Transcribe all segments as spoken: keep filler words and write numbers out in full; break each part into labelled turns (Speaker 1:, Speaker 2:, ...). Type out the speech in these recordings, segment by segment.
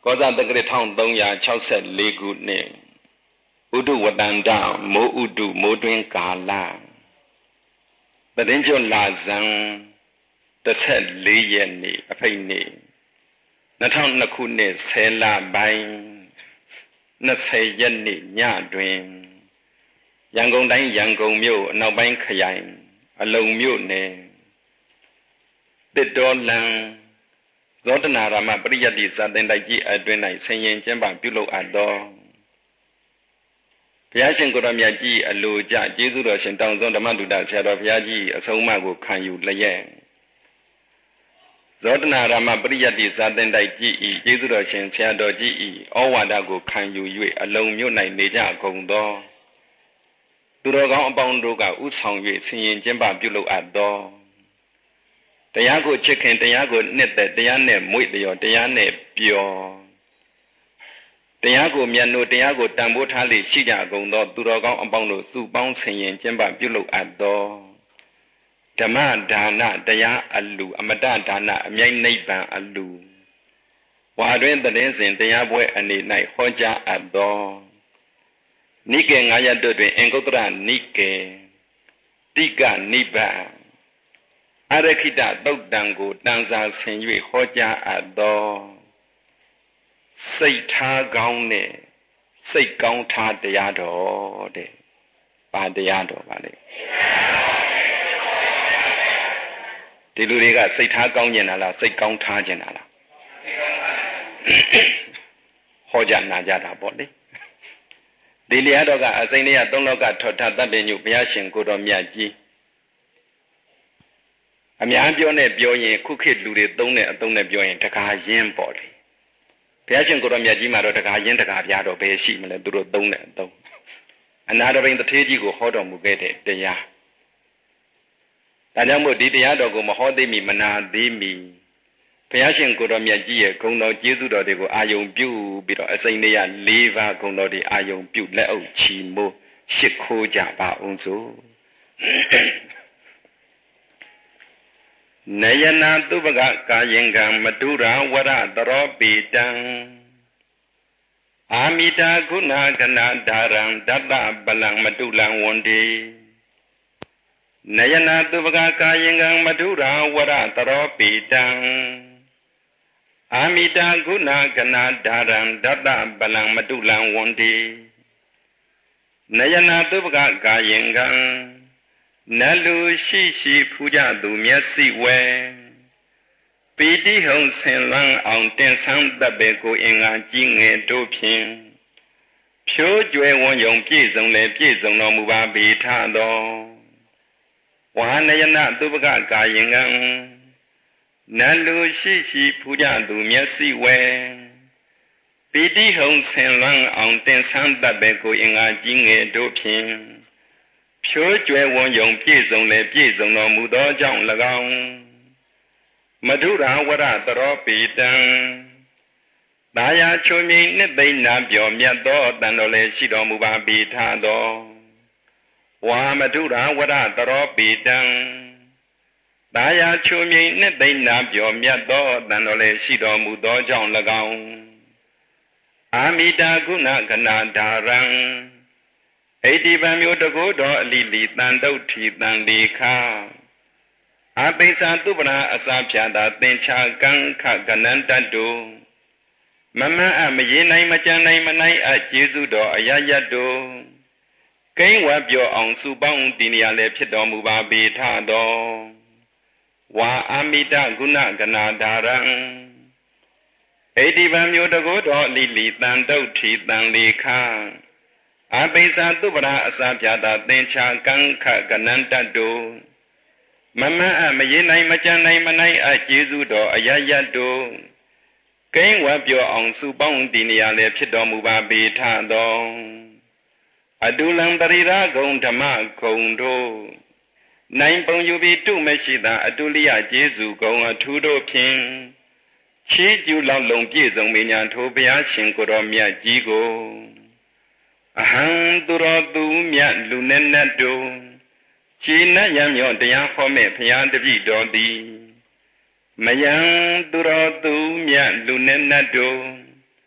Speaker 1: ကောဇာတက္ကရာone thousand three hundred sixty-fourခုနှစ်ဥဒုဝတ္တန္တမိုးဥဒုမိုးတွင်ကာလပတင်းကျွတ်လာဇန်thirty-fourရက်နေ့အဖိတ်နေ့two thousand twoခုနှစ်tenလပိုင်းtwentyရက်နေ့ညတွင်ရန်ကုန်တိုင်းရန်ကုန်မြို့အနောက်ပိုင်းခရိုင်အလုံမြို့နယ်တစ်တော်လန်ဇောတနာရမပရိယတ္တိဇာတင်တိုက်ကြီးအတွင်း၌ဆင်ရင်ကျင်းပပြုလုပ်အပ်သောဘုရားရှင်ကိုယ်တော်မြတ်ကြီးအလိုကြကျေးဇူးတော်ရှင်တောင်စွန်းဓမ္မတုဒ္ဒဆရာတော်ဘုရားကြီးအဆုံးအမကိုခံယူလျက်ဇောတနာရမပရိယတ္တိဇာတင်တိုက်ကြီးဤကျေးဇူးတော်ရှင်ဆရာတော်ကြီးဤဩဝါဒကိုခံယူ၍အလုံမြို့၌နေကြကုန်သောသူတော်ကောင်းအပေါင်းတို့ကဥဆောင်၍ဆင်ရင်ကျင်းပပြုလုပ်အပ်သောတရားကိုချစ်ခင်တရားကိုနှစ်သက်တရားနဲ့မွေ့လျော်တရားနဲ့ပျော်တရားကိုမြတ်လို့တရားကိုတန်ဖိုးထားလေရှိကြကုန်သောသူတော်ကောင်းအပေါင်းတို့စုပေါင်းဆင်ရင်ကျင်းပပြုလုပ်အပ်သောဓမ္မဒါနတရားအလူအမတဒါနအမြိုက်နိဗ္ဗာန်အလူဝါတွင်တည်စဉ်တရားပွဲအနေ၌ဟောကြားအပ်သောနိကေငါးရပ်တို့တွင်အင်္ဂုတ္တရနိကေတိကနိဗ္ဗာန်အရခိတသုတ်တံကိုတန်စာဆင်၍ဟောကြားအပ်သောစိတ်ထားကောင်းနဲ့စိတ်ကောင်းထားတရားတော်တဲ့ဘာတရားတော်ပါလဲဒီလူတွေကစိတ်ထားကောင်းကျင်တာလားစိတ်ကောင်းထားကျင်တာလားဟောကြားနာကြတာပေါ့လေဒီလျာတော်ကအစိမ့်လေးကသုံးလောကထောထတတ်ပင်ညုဘုရားရှင်ကိုတော်မြတ်ကြီးအများပြောနဲ့ပြောရင်ခုခေတ်လူတွေသုံးတဲ့အသုံးနဲ့ပြောရင်တကာရင်းပေါ့လေဘုရားရှင်ကိုတော်မြတ်ကြီးမှာတော့တကာရင်းတကာပြားတော့ဘယ်ရှိမလဲသူတို့သုံးတဲ့အသုံးအနာတပိန်တထေးကြီးကိုဟောတော်မူခဲ့တဲ့တရားဒါကြောင့်မို့ဒီတရားတော်ကိုမဟောသိမီမနာသေးမီဘုရားရှင်ကိုတော်မြတ်ကြီးရဲ့ဂုဏ်တော်ကျေးဇူးတော်တွေကိုအာယုံပြုပြီးတော့အစိမ့်လေးရ၄ပါးဂုဏ်တော်တွေအာယုံပြုလက်အုပ်ချီမိုးရှစ်ခိုးကြပါအောင်စို့နယနာတုပကကာယင်ကံမတုရာဝရတရောပိတံအာမိတာခုနာကနာဓာရံတတ္တပလံမတုလံဝန္တိနယနာတုပကကာယင်ကံမတုရာဝရတရောပိတံအာမိတာခုနာကနာဓာရံတတ္တပလံမတုလံဝန္တိနယနာတုပကကာယင်ကံနလူရှိရှိဖူးကြသူမျက်စိဝဲပီတိဟုံဆင်လွန်းအောင်တင်ဆန်းတပ်ပဲကိုအင်္ဂါကြီးငယ်တို့ဖြင့်ဖြိုးကျွဲဝွန်ယုံပြည့်စုံလေပြည့်စုံတော်မူပါပေထသောဝါနယနာသုပကကာယင်ကံနလူရှိရှိဖူးကြသူမျက်စိဝဲပီတိဟုံဆင်လွန်းအောင်တင်ဆန်းတပ်ပဲကိုအင်္ဂါကြီးငယ်တို့ဖြင့်ဖြိုးကျွဲဝွန်ယုံပြည့်စုံလေပြည့်စုံတော်မူသောကြောင့်၎င်းမဓုရာဝရတရောပိတံတာယာချုံမြိန်နှစ်သိမ့်နာပြောမြတ်သောတန်တော်လည်းရှိတော်မူပါပေထသောဝါမဓုရာဝရတရောပိတံတာယာချုံမြိန်နှစ်သိမ့်နာပြောမြတ်သောတန်တော်လည်းရှိတော်မူသောကြောင့်၎င်းအာမိတာကုဏကနာဓာရံဣတိပံမျိုးတကိုးတော်အလီလီတန်တုတ်ထီတန်လေခာအပိစ္ဆာတုပနာအစာဖြာတာသင်္ချာကံခကနန္တတုမမအမရေနိုင်မကြံနိုင်မနိုင်အကျေးဇူးတော်အယယတ်တုကိန်းဝတ်ပြောအောင်စုပေါင်းတည်နေရလည်းဖြစ်တော်မူပါပေထသောဝါအာမိတဂုဏကနာဓာရံဣတိပံမျိုးတကိုးတော်အလီလီတန်တုတ်ထီတန်လေခာအပိစ္ဆာတုပရာအစာပြတာသင်္ချာကံခကနန္တတုမမအမရေနိုင်မကြံနိုင်မနိုင်အကျေးဇူးတော်အယယတ်တုကိန်းဝတ်ပြောအောင်စုပေါင်းတည်နေရလည်းဖြစ်တော်မူပါပေထသောအတုလံပရိရာဂုံဓမ္မဂုံတို့နိုင်ပုံယူပြီးတုမရှိတာအတုလိယကျေးဇူးဂုံအထူးတို့ဖြင့်ချီးကျူးလောက်လုံးပြည့်စုံမိညာထိုဘုရားရှင်ကိုယ်တော်မြတ်ကြီးကိုအဟံသူတော်သူမြတ်လူနဲ့နတ်တို့ခြေနတ်ရံမြော့တရားဟောမဲ့ဘုရားတပည့်တော်သည်မယံသူတော်သူမြတ်လူနဲ့နတ်တို့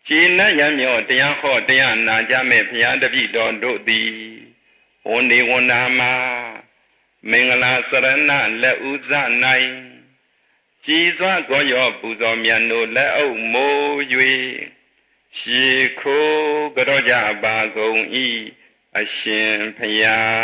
Speaker 1: จีนัยမြောတရားဟောတရားနာကြမဲ့ဘုရားတပည့်တော်တို့သည်ဝန္ဒီဝန္ဒာမှာမင်္ဂလာစရဏလက်ဥဇ၌ကြည်စွာကောရောပူဇော်မြတ်တို့လက်အုပ်မိုး၍ရှေခိုးကြောကြပါကုန်၏အရှင်ဘု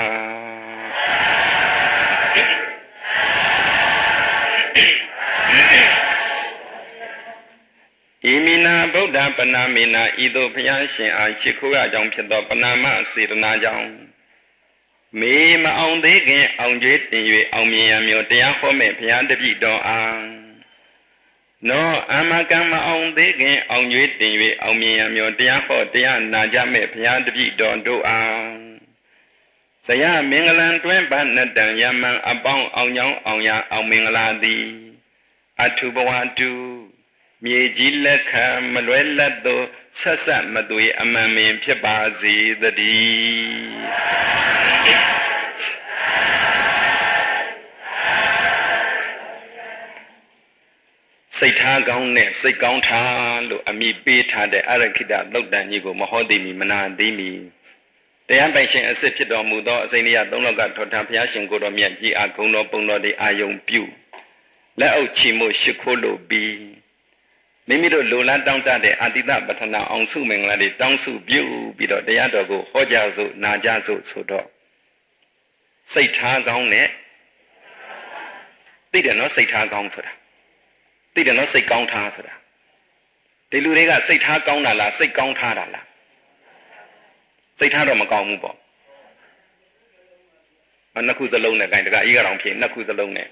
Speaker 1: ရားဣမိနာဗုဒ္ဓပနာမေနာဤသို့ဘုရားရှင်အားရှ िख ိုးရကြောင်းဖြစ်သောပနာမစေတနာကြောင့်မေမအောင်သေးခင်အောင်ကျွေးတင်၍အောင်မြင်ရမျိုးတရားဟောမဲ့ဘုရားတပည့်တော်အားနောအမကံမအောင်သေးခင်အောင်ကျွေးတင်၍အောင်မြင်ရမျိုးတရားဟောတရားနာကြမဲ့ဘုရားတပည့်တော်တို့အားဇယမင်္ဂလံတွင်ပနတံယမံအပေါင်းအောင်ကြောင်းအောင်ရအောင်မင်္ဂလာသည်အထုဘဝတုမြေကြီးလက်ခံမလွဲလက်သောဆက်ဆက်မသွေအမှန်ပင်ဖြစ်ပါစေတည်းစိတ်ထားကောင်းနဲ့စိတ်ကောင်းထားလို့အမိပေးထားတဲ့အရခိတသုတ်တန်ကြီးကိုမဟောသိမီမနာသိမီတရားပိုင်ရှင်အစစ်ဖြစ်တော်မူသောအစိမ့်ရသုံးလောကထောထဘုရားရှင်ကိုယ်တော်မြတ်ကြီးအားဂုဏ်တော်ပုံတော်တွေအာယုံပြုလက်အုပ်ချီမှုရှိခိုးလို့ပြီးမိမိတို့လိုလားတောင်းတတဲ့အတ္တိတပဋ္ဌနာအောင်စုမင်္ဂလာတွေတောင်းစုပြုပြီးတော့တရားတော်ကိုဟောကြားစို့နာကြားစို့ဆိုတော့စိတ်ထားကောင်းနဲ့သိတယ်နော်စိတ်ထားကောင်းဆိုတာသိတယ်နော်စိတ်ကောင်းထားဆိုတာဒီလူတွေကစိတ်ထားကောင်းတာလားစိတ်ကောင်းထားတာလားစိတ်ထားတော့မကောင်းဘူးပေါ့နှစ်ခုစလုံးနဲ့ gain တကကြီးကတော့ဖြစ်နှစ်ခုစလုံးနဲ့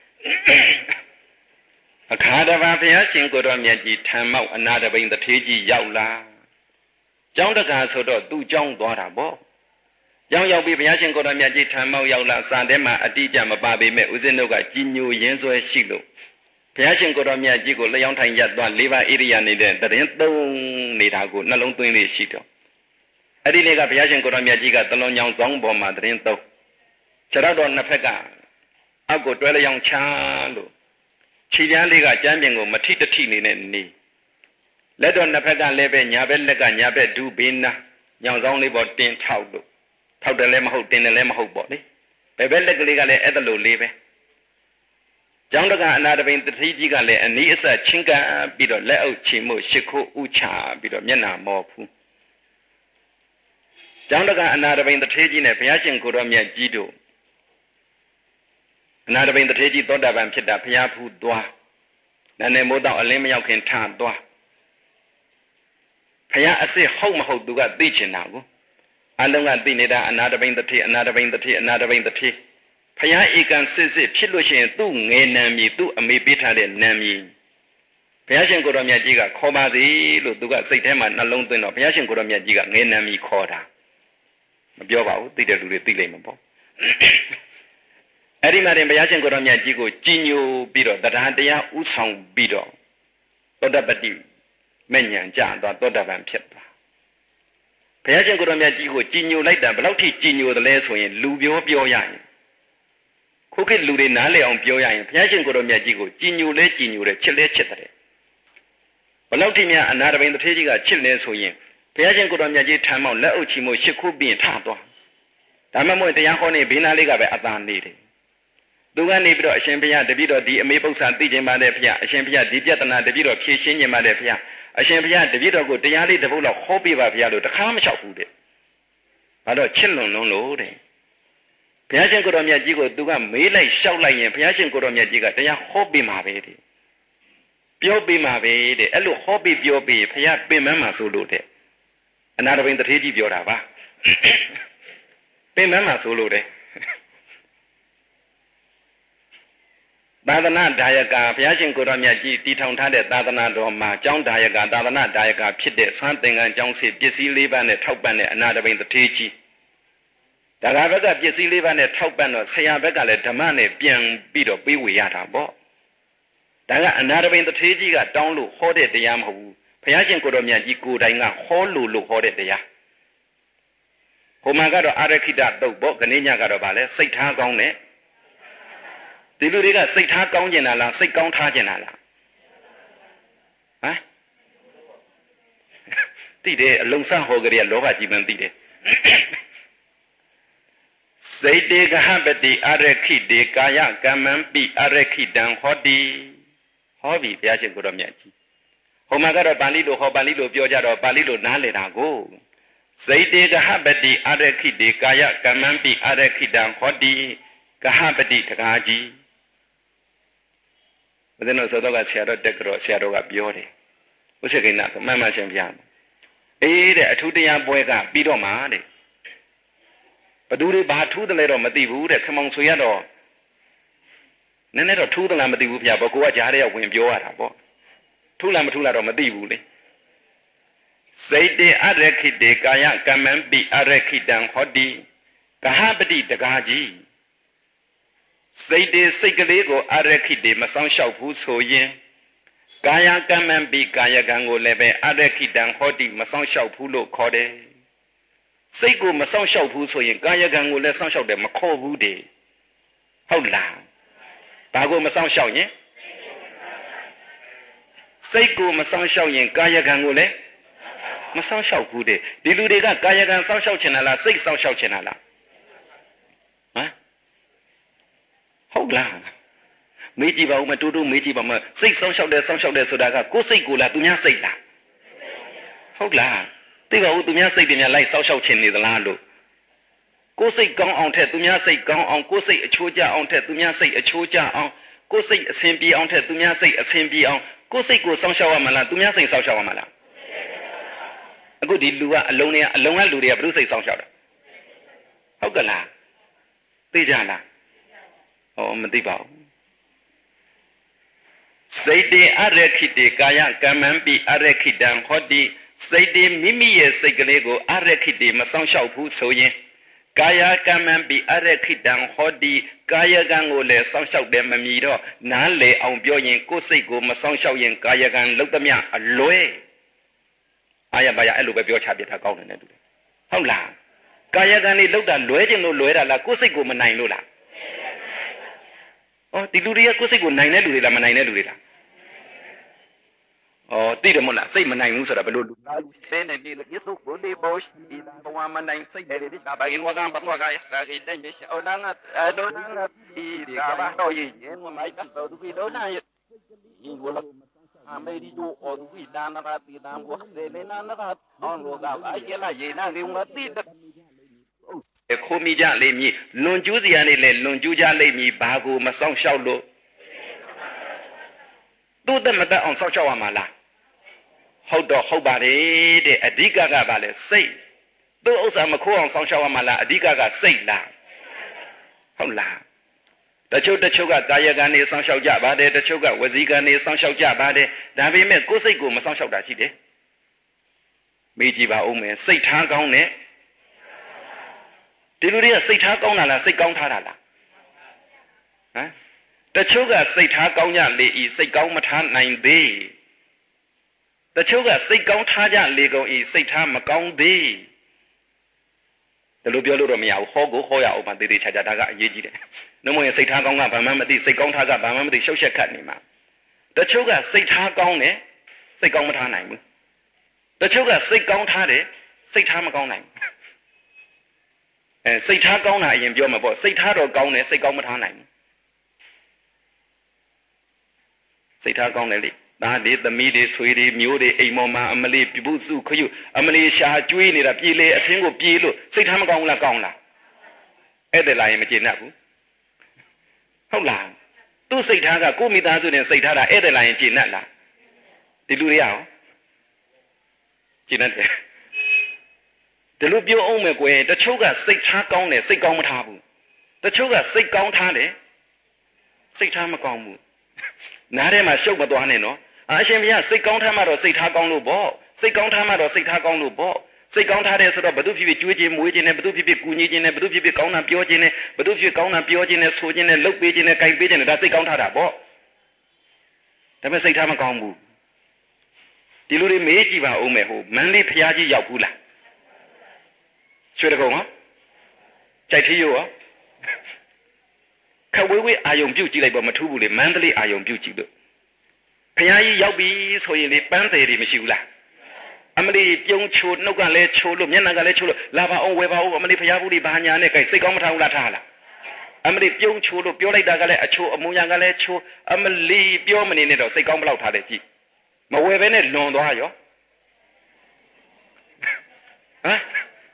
Speaker 1: အခါတပါဘုရားရှင်ကိုယ်တော်မြတ်ကြီးထံမောက်အနာတပိန်တထေးကြီးရောက်လာကျောင်းတကာဆိုတော့သူ့ကျောင်းသွားတာပေါ့ကျောင်းရောက်ပြီးဘုရားရှင်ကိုယ်တော်မြတ်ကြီးထံမောက်ရောက်လာစာထဲမှာအတိအကျမပါပေမဲ့ဦးဇင်းတို့ကကြီးညိုရင်းဆွဲရှိလို့ဘုရားရှင်ကိုယ်တော်မြတ်ကြီးကိုလျောင်းထိုင်ရသွားလေးပါးဣရိယာနေတဲ့တရင်သုံးနေတာကိုနှလုံးသွင်းလေးရှိတော့အဲ့ဒီနေ့ကဘုရားရှင်ကိုယ်တော်မြတ်ကြီးကတလွန်ညောင်ဆောင်ပေါ်မှာတရင်သုံးခြေတော်တော်နှစ်ဖက်ကအောက်ကိုတွဲလျောင်းချလို့ခြေပြားလေးကကျမ်းပြင်ကိုမထိတထိနေတဲ့နေလက်တော်နှစ်ဖက်ကလည်းပဲညာဘက်လက်ကညာဘက်ဒူးဘေးနာညောင်ဆောင်လေးပေါ်တင်ထောက်လို့ထောက်တယ်လည်းမဟုတ်တင်တယ်လည်းမဟုတ်ပေါ့လေဘယ်ဘက်လက်ကလေးကလည်းအဲ့ဒါလိုလေးပဲကျောင်းတကအနာတပိန်တတိကြီးကလည်းအနီးအဆက်ချင်းကန်ပြီးတော့လက်အုပ်ချီမှုရှ िख ိုးဥချပြီးတော့မျက်နှာမော်ဖူးကျောင်းတကအနာတပိန်တထေးကြီးနဲ့ဘုရားရှင်ကိုယ်တော်မြတ်ကြီးတို့အနာတပိန်တထေးကြီးသောတာပန်ဖြစ်တာဘုရားဖူးသွားနာနေမိုးတော့အလင်းမရောက်ခင်ထသွားဘုရားအစစ်ဟုတ်မဟုတ်သူကသိချင်တာကိုအလုံးကသိနေတာအနာတပိန်တထေးအနာတပိန်တထေးအနာတပိန်တထေးဘုရားဧကံစစ်စစ်ဖြစ်လို့ရှိရင်သူ့ငယ်နံမြည်သူ့အမေပေးထားတဲ့နံမြည်ဘုရားရှင်ကိုယ်တော်မြတ်ကြီးကခေါ်ပါစေလို့သူကစိတ်ထဲမှာနှလုံးသွင်းတော့ဘုရားရှင်ကိုယ်တော်မြတ်ကြီးကငယ်နံမြည်ခေါ်တာမပြောပါဘူးသိတဲ့လူတွေသိလိမ့်မှာပေါ့အဲ့ဒီမှာတင်ဘုရားရှင်ကိုယ်တော်မြတ်ကြီးကိုကြည်ညိုပြီးတော့တရားတရားဥဆောင်ပြီးတော့သောတပတိမဲ့ညာကြသွားသောတပန်ဖြစ်သွားဘုရားရှင်ကိုယ်တော်မြတ်ကြီးကိုကြည်ညိုလိုက်တာဘယ်လောက်ထိကြည်ညိုတယ်လဲဆိုရင်လူပြောပြောရရင်ခုခေတ်လူတွေနားလည်အောင်ပြောရရင်ဘုရားရှင်ကိုယ်တော်မြတ်ကြီးကိုကြည်ညိုလဲကြည်ညိုတယ်ချစ်လဲချစ်တယ်ဘယ်လောက်ထိများအနာတပိန်တထေးကြီးကချစ်လဲဆိုရင်ဘုရားရှင်ကိုယ်တော်မြတ်ကြီးထံမောက်လက်အုပ်ချီမှုရှ िख ိုးပြီးထသွားဒါမှမဟုတ်တရားဟောနေဘေးနားလေးကပဲအသာနေတယ်သူကနေပြီးတော့အရှင်ဘုရားတပည့်တော်ဒီအမေပု္ပ္ပာသိခြင်းပါတဲ့ဘုရားအရှင်ဘုရားဒီပြဿနာတပည့်တော်ဖြေရှင်းခြင်းပါတဲ့ဘုရားအရှင်ဘုရားတပည့်တော်ကိုတရားလေးတစ်ပုဒ်လောက်ဟောပြပါဘုရားလို့တခါမလျှောက်ဘူးတဲ့ဘာလို့ချစ်လွန်လွန်းလို့တဲ့ဘုရားရှင်ကိုယ်တော်မြတ်ကြီးကိုသူကမေးလိုက်လျှောက်လိုက်ရင်ဘုရားရှင်ကိုယ်တော်မြတ်ကြီးကတရားဟောပေးမှာပဲတဲ့ပြောပေးမှာပဲတဲ့အဲ့လိုဟောပေးပြောပေးဘုရားပင်မမှာဆိုလို့တဲ့အနာတပိန်တထေးကြီးပြောတာပါပင်မမှာဆိုလို့တဲ့သာသနာဒါယကဘုရားရှင်ကိုယ်တော်မြတ်ကြီးတည်ထောင်ထားတဲ့သာသနာတော်မှာကျောင်းဒါယကသာသနာဒါယကဖြစ်တဲ့ဆွမ်းသင်္ကန်းကျောင်းစီပစ္စည်းလေးပါးနဲ့ထောက်ပံ့တဲ့အနာတပိန်တထေးကြီးဒါကဘက်ကပစ္စည်းလေးပါးနဲ့ထောက်ပံ့တော့ဆရာဘက်ကလည်းဓမ္မနဲ့ပြန်ပြီးတော့ပေးဝေရတာပေါ့ဒါကအနာတပိန်တထေးကြီးကတောင်းလို့ဟောတဲ့တရားမဟုတ်ဘူးဘုရားရှင်ကိုယ်တော်မြတ်ကြီးကိုယ်တိုင်ကဟောလို့လို့ဟောတဲ့တရားဟိုမှာကတော့အာရခိတတုတ်ပေါ့ခဏညကတော့ဗာလဲစိတ်ထားကောင်းတဲ့ဒီလူတွေကစိတ်ထားကောင်းကျင်တာလားစိတ်ကောင်းထားကျင်တာလားဟမ်သိတယ်အလုံးစားဟောကြရလောဘကြီးမှန်းသိတယ်စိတ်တေကဟပတိအရခိတေကာယကမ္မံပိအရခိတံဟောတိဟောပြီဘုရားရှင်ကိုရောမြတ်ကြီးဟိုမှာကတော့ပါဠိလိုဟောပါဠိလိုပြောကြတော့ပါဠိလိုနားလည်တာကိုစိတ်တေကဟပတိအရခိတေကာယကမ္မံပိအရခိတံဟောတိကဟပတိတကားကြီးဘုရားတို့ဆိုတော့ကဆရာတော်တက်ကြောဆရာတော်ကပြောတယ်ဥစ္စေကိဏဆိုမှန်မှန်ရှင်းပြမယ်အေးတဲ့အထူးတရားပွဲကပြီးတော့မှတဲ့ဘသူတွေဘာထူးတယ်လဲတော့မသိဘူးတဲ့ခမောင်ဆွေရတော့နည်းနည်းတော့ထူးတယ်လားမသိဘူးဗျာဘကိုကကြားထဲကဝင်ပြောရတာပေါ့ထူးလားမထူးလားတော့မသိဘူးလေစိတ်တေအရခိတေကာယကမ္မံပိအရခိတံဟောတိကဟပတိတကားကြီးစိတ်တေစိတ်ကလေးကိုအရခိတေမဆောင်လျှောက်ဘူးဆိုရင်ကာယကမ္မံပိကာယကံကိုလည်းပဲအရခိတံဟောတိမဆောင်လျှောက်ဘူးလို့ခေါ်တယ်စိတ်ကိုမဆောင်လျှောက်ဘူးဆိုရင်ကာယကံကိုလည်းဆောင်လျှောက်တယ်မခေါ်ဘူးတဲ့ဟုတ်လားဘာကိုမဆောင်လျှောက်ရင်စိတ်ကိုမဆောင်လျှောက်ရင်ကာယကံကိုလည်းမဆောင်လျှောက်ဘူးတဲ့ဒီလူတွေကကာယကံဆောင်လျှောက်ချင်တာလားစိတ်ဆောင်လျှောက်ချင်တာလားဟမ်ဟုတ်လားမေးကြည့်ပါဦးမတူတူမေးကြည့်ပါမစိတ်ဆောင်လျှောက်တယ်ဆောင်လျှောက်တယ်ဆိုတာကကိုယ်စိတ်ကိုလားသူများစိတ်လားဟုတ်လားသိပါဦးသူများစိတ်တွေများလိုက်ဆောင်လျှောက်ချင်နေသလားလို့ကိုယ်စိတ်ကောင်းအောင်ထက်သူများစိတ်ကောင်းအောင်ကိုယ်စိတ်အချိုးကျအောင်ထက်သူများစိတ်အချိုးကျအောင်ကိုယ်စိတ်အဆင်ပြေအောင်ထက်သူများစိတ်အဆင်ပြေအောင်ကိုယ်စိတ်ကိုဆောင်လျှောက်ရမှာလားသူများစိတ်ဆောင်လျှောက်ရမှာလားအခုဒီလူကအလုံးတွေကအလုံးကလူတွေကဘယ်လိုစိတ်ဆောင်လျှောက်တာဟုတ်ကလားသိကြလားဟောမသိပါဘူးစိတ်တေအရခိတေကာယကမ္မံပိအရခိတံဟောတိစိတ်တေမိမိရဲ့စိတ်ကလေးကိုအရခိတေမဆောင်လျှောက်ဘူးဆိုရင်ကာယကမ္မံပိအရခိတံဟောတိကာယကံကိုလည်းဆောင်လျှောက်တယ်မမီတော့နားလေအောင်ပြောရင်ကိုယ်စိတ်ကိုမဆောင်လျှောက်ရင်ကာယကံလုံးသမျှအလွဲအာရပါရအဲ့လိုပဲပြောချပြထားကောင်းတယ်နဲ့တူတယ်ဟုတ်လားကာယကံလေးလောက်တာလွဲခြင်းလို့လွဲတာလားကိုယ်စိတ်ကိုမနိုင်လို့လားဩဒီလူတွေကကိုယ်စိတ်ကိုနိုင်တဲ့လူတွေလားမနိုင်တဲ့လူတွေလားဩသိတယ်မဟုတ်လားစိတ်မနိုင်ဘူးဆိုတာဘယ်လိုလူသားစဲနေဒီလေစုကိုဒီဘောရှိဒါဘဝမနိုင်စိတ်တယ်ဒီကဘာရင်ဝကံပတ်ဝကရစာကိတဲ့မြေအော်နာအဒိုနာဒီဒီကဘာတော့ရင်မိုက်ပတ်သူကိဒေါနာယင်ဝလအမေရီဒိုအော်ဒူီဒါနာတီဒမ်ဘဝဆေလေနာနာအော်လောကအိုင်ကလာယေနာလေငါတိတဲ့ခိုးမိကြလိမ့်မည်လွန်ကျူးစရာနေလေလွန်ကျူးကြလိမ့်မည်ဘာကိုမဆောင်လျှောက်လို့သူ့သက်မသက်အောင်ဆောင်လျှောက်ရမှာလားဟုတ်တော့ဟုတ်ပါတယ်တဲ့အဓိကကဘာလဲစိတ်သူ့ဥစ္စာမခိုးအောင်ဆောင်လျှောက်ရမှာလားအဓိကကစိတ်လားဟုတ်လားတချို့တချို့ကကာယကံနေဆောင်လျှောက်ကြပါတယ်တချို့ကဝစီကံနေဆောင်လျှောက်ကြပါတယ်ဒါပေမဲ့ကိုယ်စိတ်ကိုမဆောင်လျှောက်တာရှိတယ်မေးကြည့်ပါဦးမယ်စိတ်ထားကောင်းတဲ့ဒီလူတွေကစိတ်ထားကောင်းတာလားစိတ်ကောင်းထားတာလားဟမ်တချို့ကစိတ်ထားကောင်းကြလေဤစိတ်ကောင်းမထားနိုင်သေးတချို့ကစိတ်ကောင်းထားကြလေကုန်ဤစိတ်ထားမကောင်းသေးဒါလိုပြောလို့တော့မရဘူးဟောကိုဟောရအောင်ပါတေးသေးချာချာဒါကအရေးကြီးတယ်နှမရင်စိတ်ထားကောင်းကဘာမှမသိစိတ်ကောင်းထားကဘာမှမသိရှုပ်ရှက်ခတ်နေမှာတချို့ကစိတ်ထားကောင်းတယ်စိတ်ကောင်းမထားနိုင်ဘူးတချို့ကစိတ်ကောင်းထားတယ်စိတ်ထားမကောင်းနိုင်ဘူးအဲစိတ်ထားကောင်းတာအရင်ပြောမှာပေါ့စိတ်ထားတော့ကောင်းတယ်စိတ်ကောင်းမထားနိုင်ဘူးစိတ်ထားကောင်းတယ်လေဒါဒီသမီးတွေဆွေတွေမျိုးတွေအိမ်မော်မှာအမလေးပြပုစုခရုအမလေးရှာကျွေးနေတာပြေးလေအစင်းကိုပြေးလို့စိတ်ထားမကောင်းဘူးလားကောင်းလားအဲ့ဒါလာရင်မကျေနပ်ဘူးဟုတ်လားသူ့စိတ်ထားကကိုမိသားစုနဲ့စိတ်ထားတာအဲ့ဒါလာရင်ကျေနပ်လားဒီလူတွေရောကျေနပ်တယ်ဒီလိုပြောအောင်မယ်ကွယ်တချို့ကစိတ်ထားကောင်းတယ်စိတ်ကောင်းမထားဘူးတချို့ကစိတ်ကောင်းထားတယ်စိတ်ထားမကောင်းဘူးနားထဲမှာရှုပ်မသွားနဲ့နော်အရှင်ဘုရားစိတ်ကောင်းထားမှတော့စိတ်ထားကောင်းလို့ပေါ့စိတ်ကောင်းထားမှတော့စိတ်ထားကောင်းလို့ပေါ့စိတ်ကောင်းထားတယ်ဆိုတော့ဘု து ဖြစ်ဖြစ်ကြွေးခြင်းမွေးခြင်းနဲ့ဘု து ဖြစ်ဖြစ်ကူညီခြင်းနဲ့ဘု து ဖြစ်ဖြစ်ကောင်းတာပြောခြင်းနဲ့ဘု து ဖြစ်ကောင်းတာပြောခြင်းနဲ့ဆိုခြင်းနဲ့လှုပ်ပေးခြင်းနဲ့ကြိုက်ပေးခြင်းနဲ့ဒါစိတ်ကောင်းထားတာပေါ့ဒါပေမဲ့စိတ်ထားမကောင်းဘူးဒီလိုတွေမေးကြည့်ပါဦးမယ်ဟိုမန်းလေးဖျားကြီးရောက်ဘူးလားရွှေတကုံဟောကြိုက်ထီးရောခဝေးဝေးအာယုံပြုတ်ကြည့်လိုက်ပါမထူးဘူးလေမန္တလေးအာယုံပြုတ်ကြည့်လို့ဖျားကြီးရောက်ပြီဆိုရင်လေပန်းတယ်တွေမရှိဘူးလားအမလီပြုံးချိုနှုတ်ကလည်းချိုလို့မျက်နှာကလည်းချိုလို့လာပါအောင်ဝယ်ပါအောင်အမလီဖျားဘူးလေးဘာညာနဲ့ကြိုက်စိတ်ကောင်းမထားဘူးလားထားလားအမလီပြုံးချိုလို့ပြောလိုက်တာကလည်းအချိုအမူအရာကလည်းချိုအမလီပြောမနေနဲ့တော့စိတ်ကောင်းဘလောက်ထားတယ်ကြည့်မဝယ်ဘဲနဲ့လွန်သွားရောဟမ်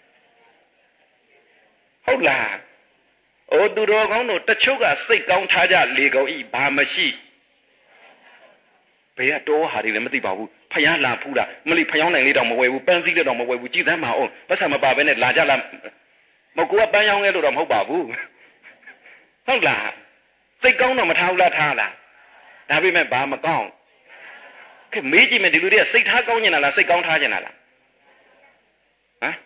Speaker 1: ဟုတ်လားအိုသူတော်ကောင်းတို့တချို့ကစိတ်ကောင်းထားကြလေကုန်ဤဘာမရှိဘယ်ကတော့ဟာတွေလည်းမသိပါဘူးဖျားလာဖူးတာမလီဖျောင်းနိုင်လေးတော့မဝယ်ဘူးပန်းစည်းလေးတော့မဝယ်ဘူးကြည်စမ်းမအောင်ပတ်စံမပါဘဲနဲ့လာကြလားမကိုကပန်းရောင်းရဲလို့တော့မဟုတ်ပါဘူးဟုတ်လားစိတ်ကောင်းတော့မထားဘူးလားထားလားဒါပေမဲ့ဘာမကောင်းကဲမေးကြည့်မယ်ဒီလူတွေကစိတ်ထားကောင်းနေတာလားစိတ်ကောင်းထားနေတာလားဟမ်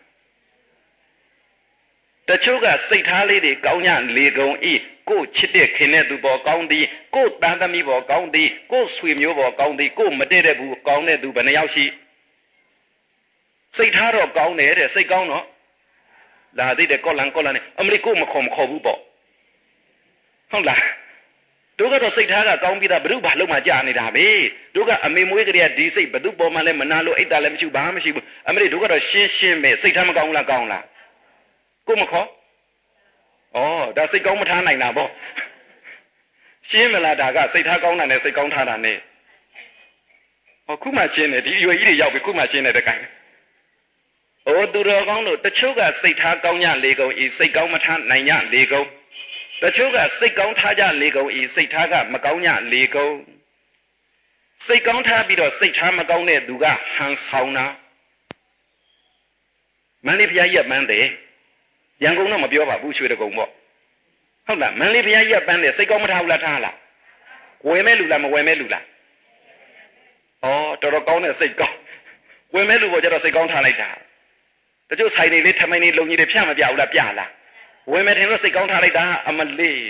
Speaker 1: တချို့ကစိတ်ထားလေးတွေကောင်းညလေကုန်ဤကိုချစ်တဲ့ခင်တဲ့သူပေါ်ကောင်းသည်ကိုတန်သမီးပေါ်ကောင်းသည်ကိုဆွေမျိုးပေါ်ကောင်းသည်ကိုမတည့်တဲ့ဘူးကောင်းတဲ့သူဘယ်နှယောက်ရှိစိတ်ထားတော့ကောင်းတယ်တဲ့စိတ်ကောင်းတော့လာသေးတယ်ကောလန်ကောလန်နဲ့အမလီကိုမခေါ်မခေါ်ဘူးပေါ့ဟုတ်လားတို့ကတော့စိတ်ထားကကောင်းပြီးသားဘုရုဘာလုံးမှကြာနေတာပဲတို့ကအမေမွေးကလေးကဒီစိတ်ဘသူပေါ်မှလည်းမနာလို့အိတ်တာလည်းမရှိဘူးဘာမှမရှိဘူးအမလီတို့ကတော့ရှင်းရှင်းပဲစိတ်ထားမကောင်းဘူးလားကောင်းလားကိုမခေါ်ဩဒါစိတ်ကောင်းမထားနိုင်တာပေါ့ရှင်းမလားဒါကစိတ်ထားကောင်းတာနဲ့စိတ်ကောင်းထားတာနဲ့ဟောခုမှရှင်းတယ်ဒီအရွယ်ကြီးတွေရောက်ပြီခုမှရှင်းတယ်တကိုင်းဩသူတော်ကောင်းတို့တချို့ကစိတ်ထားကောင်းကြလေကုန်ဤစိတ်ကောင်းမထားနိုင်ကြလေကုန်တချို့ကစိတ်ကောင်းထားကြလေကုန်ဤစိတ်ထားကမကောင်းကြလေကုန်စိတ်ကောင်းထားပြီးတော့စိတ်ထားမကောင်းတဲ့သူကဟန်ဆောင်တာမန္တလေးဘုရားကြီးကမန်းတယ်ရန်ကုန်တော့မပြောပါဘူးရွှေတကုံပေါ့ဟုတ်လားမန္တလေးဘုရားကြီးကပန်းတယ်စိတ်ကောင်းမထားဘူးလားထားလားဝယ်မဲ့လူလားမဝယ်မဲ့လူလားဩတော်တော်ကောင်းတဲ့စိတ်ကောင်းဝယ်မဲ့လူပေါ်ကျတော့စိတ်ကောင်းထားလိုက်တာတချို့ဆိုင်တွေလေးထမိုင်းလေးလုံကြီးတွေဖြတ်မပြဘူးလားပြလားဝယ်မဲ့ထင်လို့စိတ်ကောင်းထားလိုက်တာအမလေး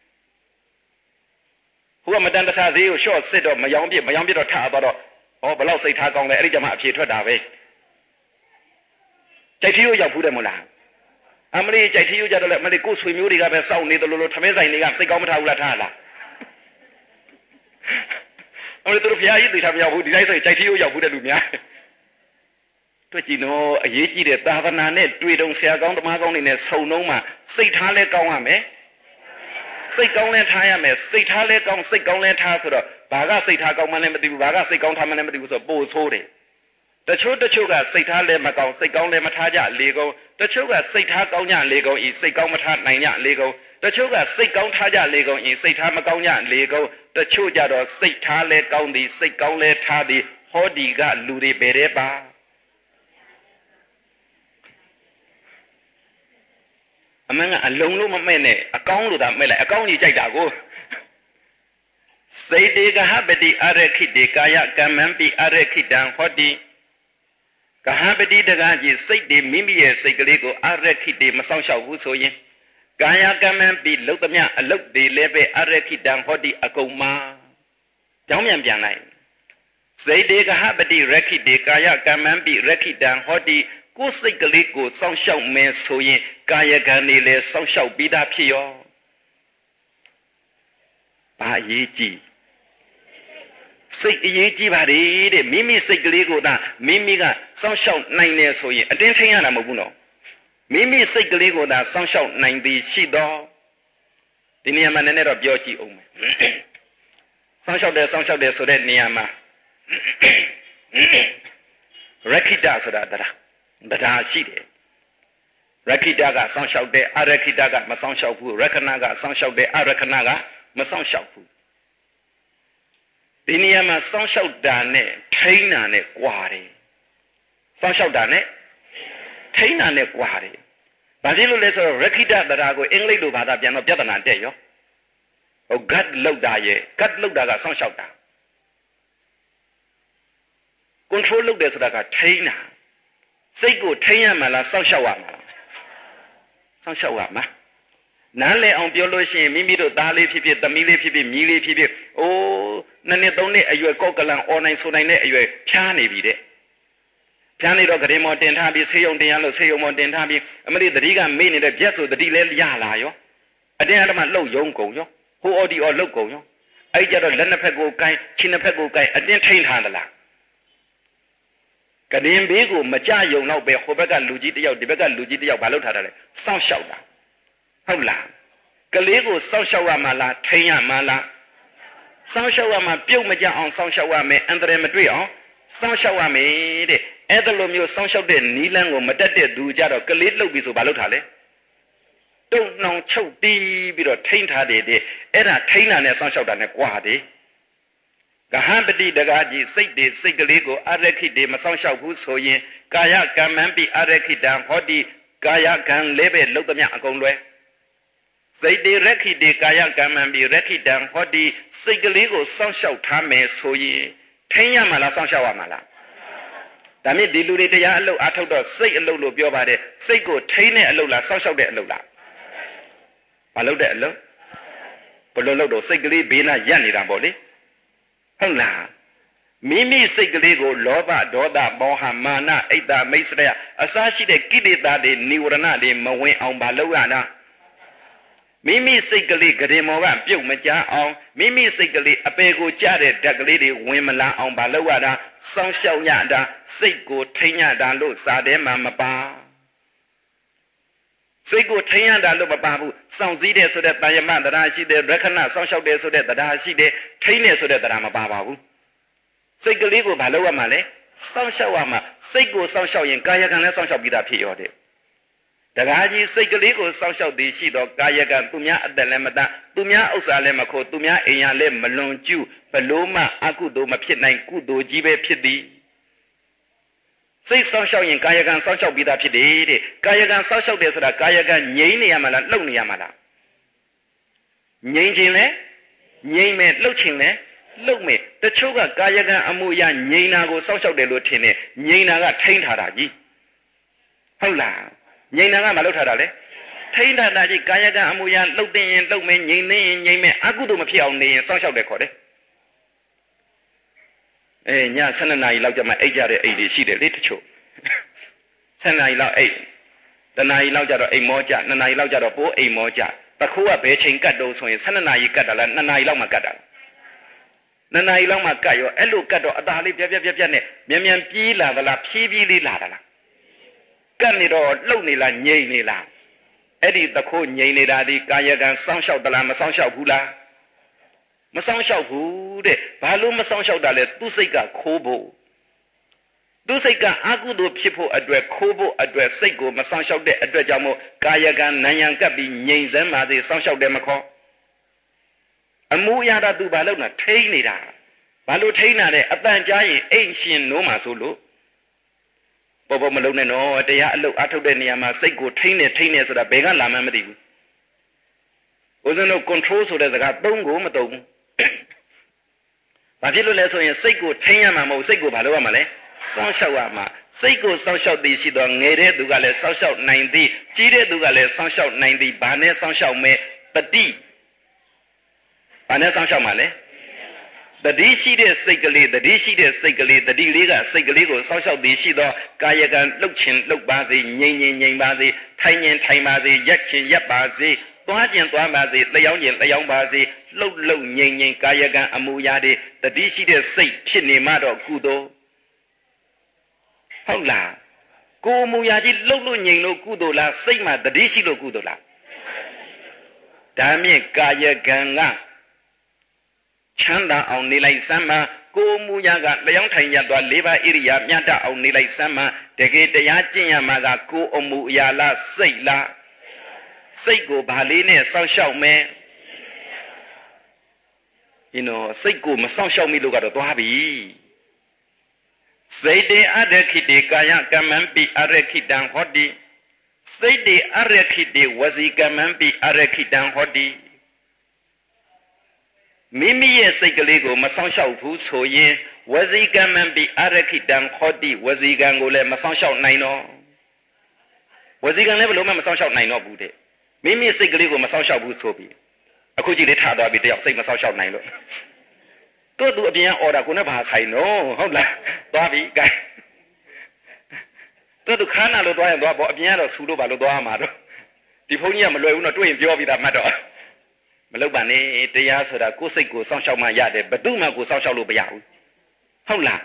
Speaker 1: ဟိုကမတန်တဆဈေးကိုရှော့စစ်တော့မယောင်းပြစ်မယောင်းပြစ်တော့ထားသွားတော့ဩဘလောက်စိတ်ထားကောင်းလဲအဲ့ဒီကျမှအဖြေထွက်တာပဲကြိုက်ထီးကိုရောက်ဖူးတယ်မို့လားအမလီကြိုက်ထီးယူကြတော့လေအမလီကိုဆွေမျိုးတွေကပဲစောင့်နေတယ်လို့လို့ထမင်းဆိုင်တွေကစိတ်ကောင်းမထားဘူးလားထားလားအမလီတို့ဖျားကြီးတေချာမရောက်ဘူးဒီတိုင်းဆိုကြိုက်ထီးယူရောက်ဘူးတဲ့လူများတွေ့ကြည့်တော့အရေးကြီးတဲ့သာသနာနဲ့တွေ့တုံဆရာကောင်းဓမ္မကောင်းတွေနဲ့ဆုံနှုံးမှာစိတ်ထားလဲကောင်းရမယ်စိတ်ကောင်းလဲထားရမယ်စိတ်ထားလဲကောင်းစိတ်ကောင်းလဲထားဆိုတော့ဘာကစိတ်ထားကောင်းမှလည်းမသိဘူးဘာကစိတ်ကောင်းထားမှလည်းမသိဘူးဆိုတော့ပို့ဆိုးတယ်တချို့တချို့ကစိတ်ထားလဲမကောင်းစိတ်ကောင်းလဲမထားကြလေကုန်တချို့ကစိတ်ထားကောင်းကြလေကုန်ဤစိတ်ကောင်းမထားနိုင်ကြလေကုန်တချို့ကစိတ်ကောင်းထားကြလေကုန်ဤစိတ်ထားမကောင်းကြလေကုန်တချို့ကြတော့စိတ်ထားလဲကောင်းသည်စိတ်ကောင်းလဲထားသည်ဟောဒီကလူတွေဘယ်တဲ့ပါအမှန်ကအလုံးလုံးမမဲ့နဲ့အကောင်းလို့သာမဲ့လိုက်အကောင်းကြီးကြိုက်တာကိုစေတေကဟပတိအရခိတေကာယကမ္မံပိအရခိတံဟောတိကဟပတိတကားကြီးစိတ်တွေမိမိရဲ့စိတ်ကလေးကိုအရခိတေမဆောင်ရှောက်ဘူးဆိုရင်ကာယကမ္မံပိလုတ်သမျှအလုတ်တွေလည်းပဲအရခိတံဟောတိအကုန်မှာကြောင်းပြန်ပြန်လိုက်စေတေကဟပတိရခိတေကာယကမ္မံပိရခိတံဟောတိကိုယ်စိတ်ကလေးကိုစောင့်ရှောက်မယ်ဆိုရင်ကာယကံတွေလည်းစောင့်ရှောက်ပြီးသားဖြစ်ရောဘာအရေးကြီးစိတ်အရေးကြီးပါတယ်တဲ့မိမိစိတ်ကလေးကိုသာမိမိကစောင့်ရှောက်နိုင်တယ်ဆိုရင်အတင်းထိန်ရတာမဟုတ်ဘူးနော်မိမိစိတ်ကလေးကိုသာစောင့်ရှောက်နိုင်သည်ရှိတော့ဒီနေရာမှာနည်းနည်းတော့ပြောကြည့်အောင်မယ်စောင့်ရှောက်တယ်စောင့်ရှောက်တယ်ဆိုတဲ့နေရာမှာရခိတဆိုတာတရားတရားရှိတယ်ရခိတကစောင့်ရှောက်တယ်အရခိတကမစောင့်ရှောက်ဘူးရခဏကစောင့်ရှောက်တယ်အရခဏကမစောင့်ရှောက်ဘူးဒီနေရာမှာစောင့်ရှောက်တာနဲ့ထိန်းတာနဲ့ကွာတယ်စောင့်ရှောက်တာနဲ့ထိန်းတာနဲ့ကွာတယ်ဘာဖြစ်လို့လဲဆိုတော့ရခိတတရားကိုအင်္ဂလိပ်လိုဘာသာပြန်တော့ပြဿနာတက်ရောဟို gut လောက်တာရဲ့ gut လောက်တာကစောင့်ရှောက်တာ control လုပ်တယ်ဆိုတာကထိန်းတာစိတ်ကိုထိန်းရမှာလားစောင့်ရှောက်ရမှာလားစောင့်ရှောက်ရမှာနားလည်အောင်ပြောလို့ရှိရင်မိမိတို့သားလေးဖြစ်ဖြစ်သမီးလေးဖြစ်ဖြစ်မြီးလေးဖြစ်ဖြစ်အိုးနှစ်နှစ်သုံးနှစ်အရွယ်ကောက်ကလန်အွန်လိုင်းဆိုနိုင်တဲ့အရွယ်ဖြားနေပြီတဲ့ဖြားနေတော့ဂရေမော်တင်ထားပြီးဆေးရုံတင်ရလို့ဆေးရုံမော်တင်ထားပြီးအမလေးတတိကမေ့နေတဲ့ပြက်ဆိုတတိလဲရလာရောအတင်းအဓမ္မလှုပ်ယုံကုန်ရောဟိုအော်ဒီအော်လှုပ်ကုန်ရောအဲ့ကြတော့လက်နှစ်ဖက်ကိုကိုင်းခြေနှစ်ဖက်ကိုကိုင်းအတင်းထိန်ထားသလားကရင်ဘေးကိုမကြယုံတော့ပဲဟိုဘက်ကလူကြီးတယောက်ဒီဘက်ကလူကြီးတယောက်ဘာလုပ်ထားတာလဲစောင့်ရှောက်တာဟုတ်လားကလေးကိုစောင့်ရှောက်ရမှာလားထိန်းရမှာလားစောင့်ရှောက်ရမှာပြုတ်မကြအောင်စောင့်ရှောက်ရမယ်အန္တရာယ်မတွေ့အောင်စောင့်ရှောက်ရမယ်တဲ့အဲ့ဒါလိုမျိုးစောင့်ရှောက်တဲ့နီးလန်းကိုမတက်တဲ့သူကြတော့ကလေးလှုပ်ပြီးဆိုဘာလုပ်ထားလဲတုံနှောင်ချုပ်တီးပြီးတော့ထိန်းထားတယ်တဲ့အဲ့ဒါထိန်းတာနဲ့စောင့်ရှောက်တာနဲ့ကြွားတယ်ကဟံပတိတကားကြီးစိတ်တွေစိတ်ကလေးကိုအရခိတေမစောင့်ရှောက်ဘူးဆိုရင်ကာယကမ္မံပိအရခိတံဟောတိကာယကံလေးပဲလှုပ်သမျှအကုန်လွယ်စိတ်တွေရခိတေကာယကမ္မံပိရခိတံဟောတိစိတ်ကလေးကိုစောင့်ရှောက်ထားမယ်ဆိုရင်ထိန်းရမှာလားစောင့်ရှောက်ရမှာလားဒါမြင့်ဒီလူတွေတရားအလုပ်အထုတ်တော့စိတ်အလုပ်လို့ပြောပါတယ်စိတ်ကိုထိန်းတဲ့အလုပ်လားစောင့်ရှောက်တဲ့အလုပ်လားမလုပ်တဲ့အလုပ်ဘလို့လုပ်တော့စိတ်ကလေးဘေးနာရပ်နေတာပေါ့လေဟုတ်လားမိမိစိတ်ကလေးကိုလောဘဒေါသမောဟမာနအိတ်တမိတ်စရအစရှိတဲ့ကိလေသာတွေនិဝရဏတွေမဝင်အောင်မလုပ်ရတာမိမိစိတ်ကလေးဂရင်မောကပြုတ်မကြအောင်မိမိစိတ်ကလေးအပေကိုကြတဲ့ဓာတ်ကလေးတွေဝင်မလာအောင်မလုပ်ရတာစောင့်ရှောက်ရတာစိတ်ကိုထိန်းရတာလို့စာထဲမှာမပါစိတ်ကိုထိန်းရတာလို့မပါဘူးစောင့်စည်းတဲ့ဆိုတဲ့တာယမတရားရှိတဲ့ရခဏစောင့်ရှောက်တဲ့ဆိုတဲ့တရားရှိတဲ့ထိန်းတဲ့ဆိုတဲ့တရားမပါပါဘူးစိတ်ကလေးကိုမလုပ်ရမှာလဲစောင့်ရှောက်ရမှာစိတ်ကိုစောင့်ရှောက်ရင်ကာယကံလည်းစောင့်ရှောက်ပြီးသားဖြစ်ရောတဲ့တရားကြီးစိတ်ကလေးကိုစောင့်ရှောက်သည်ရှိတော့ကာယကံသူများအသက်လည်းမတတ်သူများဥစ္စာလည်းမခိုးသူများအိမ်ရလည်းမလွန်ကျူးဘလို့မှအကုသိုလ်မဖြစ်နိုင်ကုသိုလ်ကြီးပဲဖြစ်သည်စိတ်စောင့်ရှောက်ရင်ကာယကံစောင့်ရှောက်ပြီးသားဖြစ်တယ်တဲ့ကာယကံစောင့်ရှောက်တယ်ဆိုတာကာယကံငြိမ်းနေရမှာလားလှုပ်နေရမှာလားငြိမ်းခြင်းလဲငြိမ်းမယ်လှုပ်ခြင်းလဲလှုပ်မယ်တချို့ကကာယကံအမှုအရငြိမ်းတာကိုစောင့်ရှောက်တယ်လို့ထင်တယ်ငြိမ်းတာကထိန်းထားတာကြီးဟုတ်လားငြိမ်းတာကမလှုပ်ထားတာလေထိန်းထားတာကြီးကာယကံအမှုအရလှုပ်တဲ့ရင်လှုပ်မယ်ငြိမ်းနေရင်ငြိမ်းမယ်အကုသိုလ်မဖြစ်အောင်နေရင်စောင့်ရှောက်တယ်ခေါ်တယ်အဲညဆယ်နှစ်နာရီလောက်ကျမှအိတ်ကြတဲ့အိတ်တွေရှိတယ်လေတချို့ဆယ်နာရီလောက်အိတ်တနာရီလောက်ကျတော့အိမ်မောကြနှစ်နာရီလောက်ကျတော့ပိုးအိမ်မောကြတခိုးကဘယ်ချိန်ကတ်တော့ဆိုရင်ဆယ်နှစ်နာရီကတ်တာလားနှစ်နာရီလောက်မှကတ်တာနှစ်နာရီလောက်မှကတ်ရောအဲ့လိုကတ်တော့အသာလေးပြက်ပြက်ပြက်ပြက်နဲ့မြန်မြန်ပြေးလာသလားဖြည်းဖြည်းလေးလာတာလားကတ်နေတော့လှုပ်နေလားငြိမ်နေလားအဲ့ဒီတခိုးငြိမ်နေတာဒီကာယကံစောင့်ရှောက်သလားမစောင့်ရှောက်ဘူးလားမစောင့်ရှောက်ဘူးတဲ့ဘာလို့မစောင့်ရှောက်တာလဲသူ့စိတ်ကခိုးဖို့သူ့စိတ်ကအကုသိုလ်ဖြစ်ဖို့အတွက်ခိုးဖို့အတွက်စိတ်ကိုမစောင့်ရှောက်တဲ့အတွက်ကြောင့်မို့ကာယကံနံရံကပ်ပြီးငြိမ်စမ်းပါသေးစောင့်ရှောက်တယ်မခေါ်အမှုအရာတာသူဘာလို့လဲထိန်းနေတာဘာလို့ထိန်းတာလဲအတန်ကြားရင်အိမ်ရှင်နိုးမှာဆိုလို့ပေါ်ပေါ်မလုံးနဲ့နော်တရားအလုပ်အထုတ်တဲ့နေရာမှာစိတ်ကိုထိန်းနေထိန်းနေဆိုတာဘယ်ကလာမှမသိဘူးဦးဇင်းတို့ control ဆိုတဲ့စကားသုံးကိုမသုံးဘူးဘာဖြစ်လို့လဲဆိုရင်စိတ်ကိုထိန်းရမှာမဟုတ်စိတ်ကိုဘာလုပ်ရမှာလဲစောင့်ရှောက်ရမှာစိတ်ကိုစောင့်ရှောက်သည်ရှိတော့ငယ်တဲ့သူကလည်းစောင့်ရှောက်နိုင်သည်ကြီးတဲ့သူကလည်းစောင့်ရှောက်နိုင်သည်ဘာနဲ့စောင့်ရှောက်မဲတတိဘာနဲ့စောင့်ရှောက်မှာလဲတတိရှိတဲ့စိတ်ကလေးတတိရှိတဲ့စိတ်ကလေးတတိလေးကစိတ်ကလေးကိုစောင့်ရှောက်သည်ရှိတော့ကာယကံလှုပ်ခြင်းလှုပ်ပါစေငြိမ်ငြိမ်ငြိမ်ပါစေထိုင်ခြင်းထိုင်ပါစေရက်ခြင်းရက်ပါစေသွားခြင်းသွားပါစေလျှောင်းခြင်းလျှောင်းပါစေလှုပ်လှုပ်ငြိမ်ငြိမ်ကာယကံအမူအရာတွေတတိရှိတဲ့စိတ်ဖြစ်နေမှတော့ကုသိုလ်ဟုတ်လားကိုယ်မူရာကြီးလှုပ်လို့ငြိမ်လို့ကုသိုလ်လားစိတ်မှာတတိရှိလို့ကုသိုလ်လားဒါမြင့်ကာယကံကချမ်းသာအောင်နေလိုက်စမ်းမှာကိုယ်မူရာကလျှောင်းထိုင်ရသွားလေးပါးဣရိယာမြတ်တအောင်နေလိုက်စမ်းမှာတကယ်တရားကျင့်ရမှာကကိုယ်အမူအရာလားစိတ်လားစိတ်ကိုဗာလေးနဲ့စောင့်ရှောက်မယ်ဒီနော်စိတ်ကိုမစောင့်ရှောက်မိလို့ကတော့သွားပြီစိတ်တေအရခိတေကာယကမ္မံပိအရခိတံဟောတိစိတ်တေအရခိတေဝစီကမ္မံပိအရခိတံဟောတိမိမိရဲ့စိတ်ကလေးကိုမစောင့်ရှောက်ဘူးဆိုရင်ဝစီကမ္မံပိအရခိတံဟောတိဝစီကံကိုလည်းမစောင့်ရှောက်နိုင်တော့ဝစီကံလည်းဘယ်လိုမှမစောင့်ရှောက်နိုင်တော့ဘူးတဲ့မိမိစိတ်ကလေးကိုမစောင့်ရှောက်ဘူးဆိုပြီးအခုကြည့်လေးထားသွားပြီတယောက်စိတ်မစောင့်ရှောက်နိုင်လို့တို့သူအပြင်အော်ဒါကိုနဲ့ဘာဆိုင်နော်ဟုတ်လားသွားပြီကဲတို့သူခါနာလို့သွားရင်သွားပေါ့အပြင်ကတော့ဆူလို့ဘာလို့သွားမှာတော့ဒီဘုန်းကြီးကမလွယ်ဘူးနော်တွေ့ရင်ပြောပြီးသားမှတ်တော့မလုပ်ပါနဲ့တရားဆိုတာကိုယ်စိတ်ကိုစောင့်ရှောက်မှရတယ်ဘယ်သူမှကိုစောင့်ရှောက်လို့မရဘူးဟုတ်လား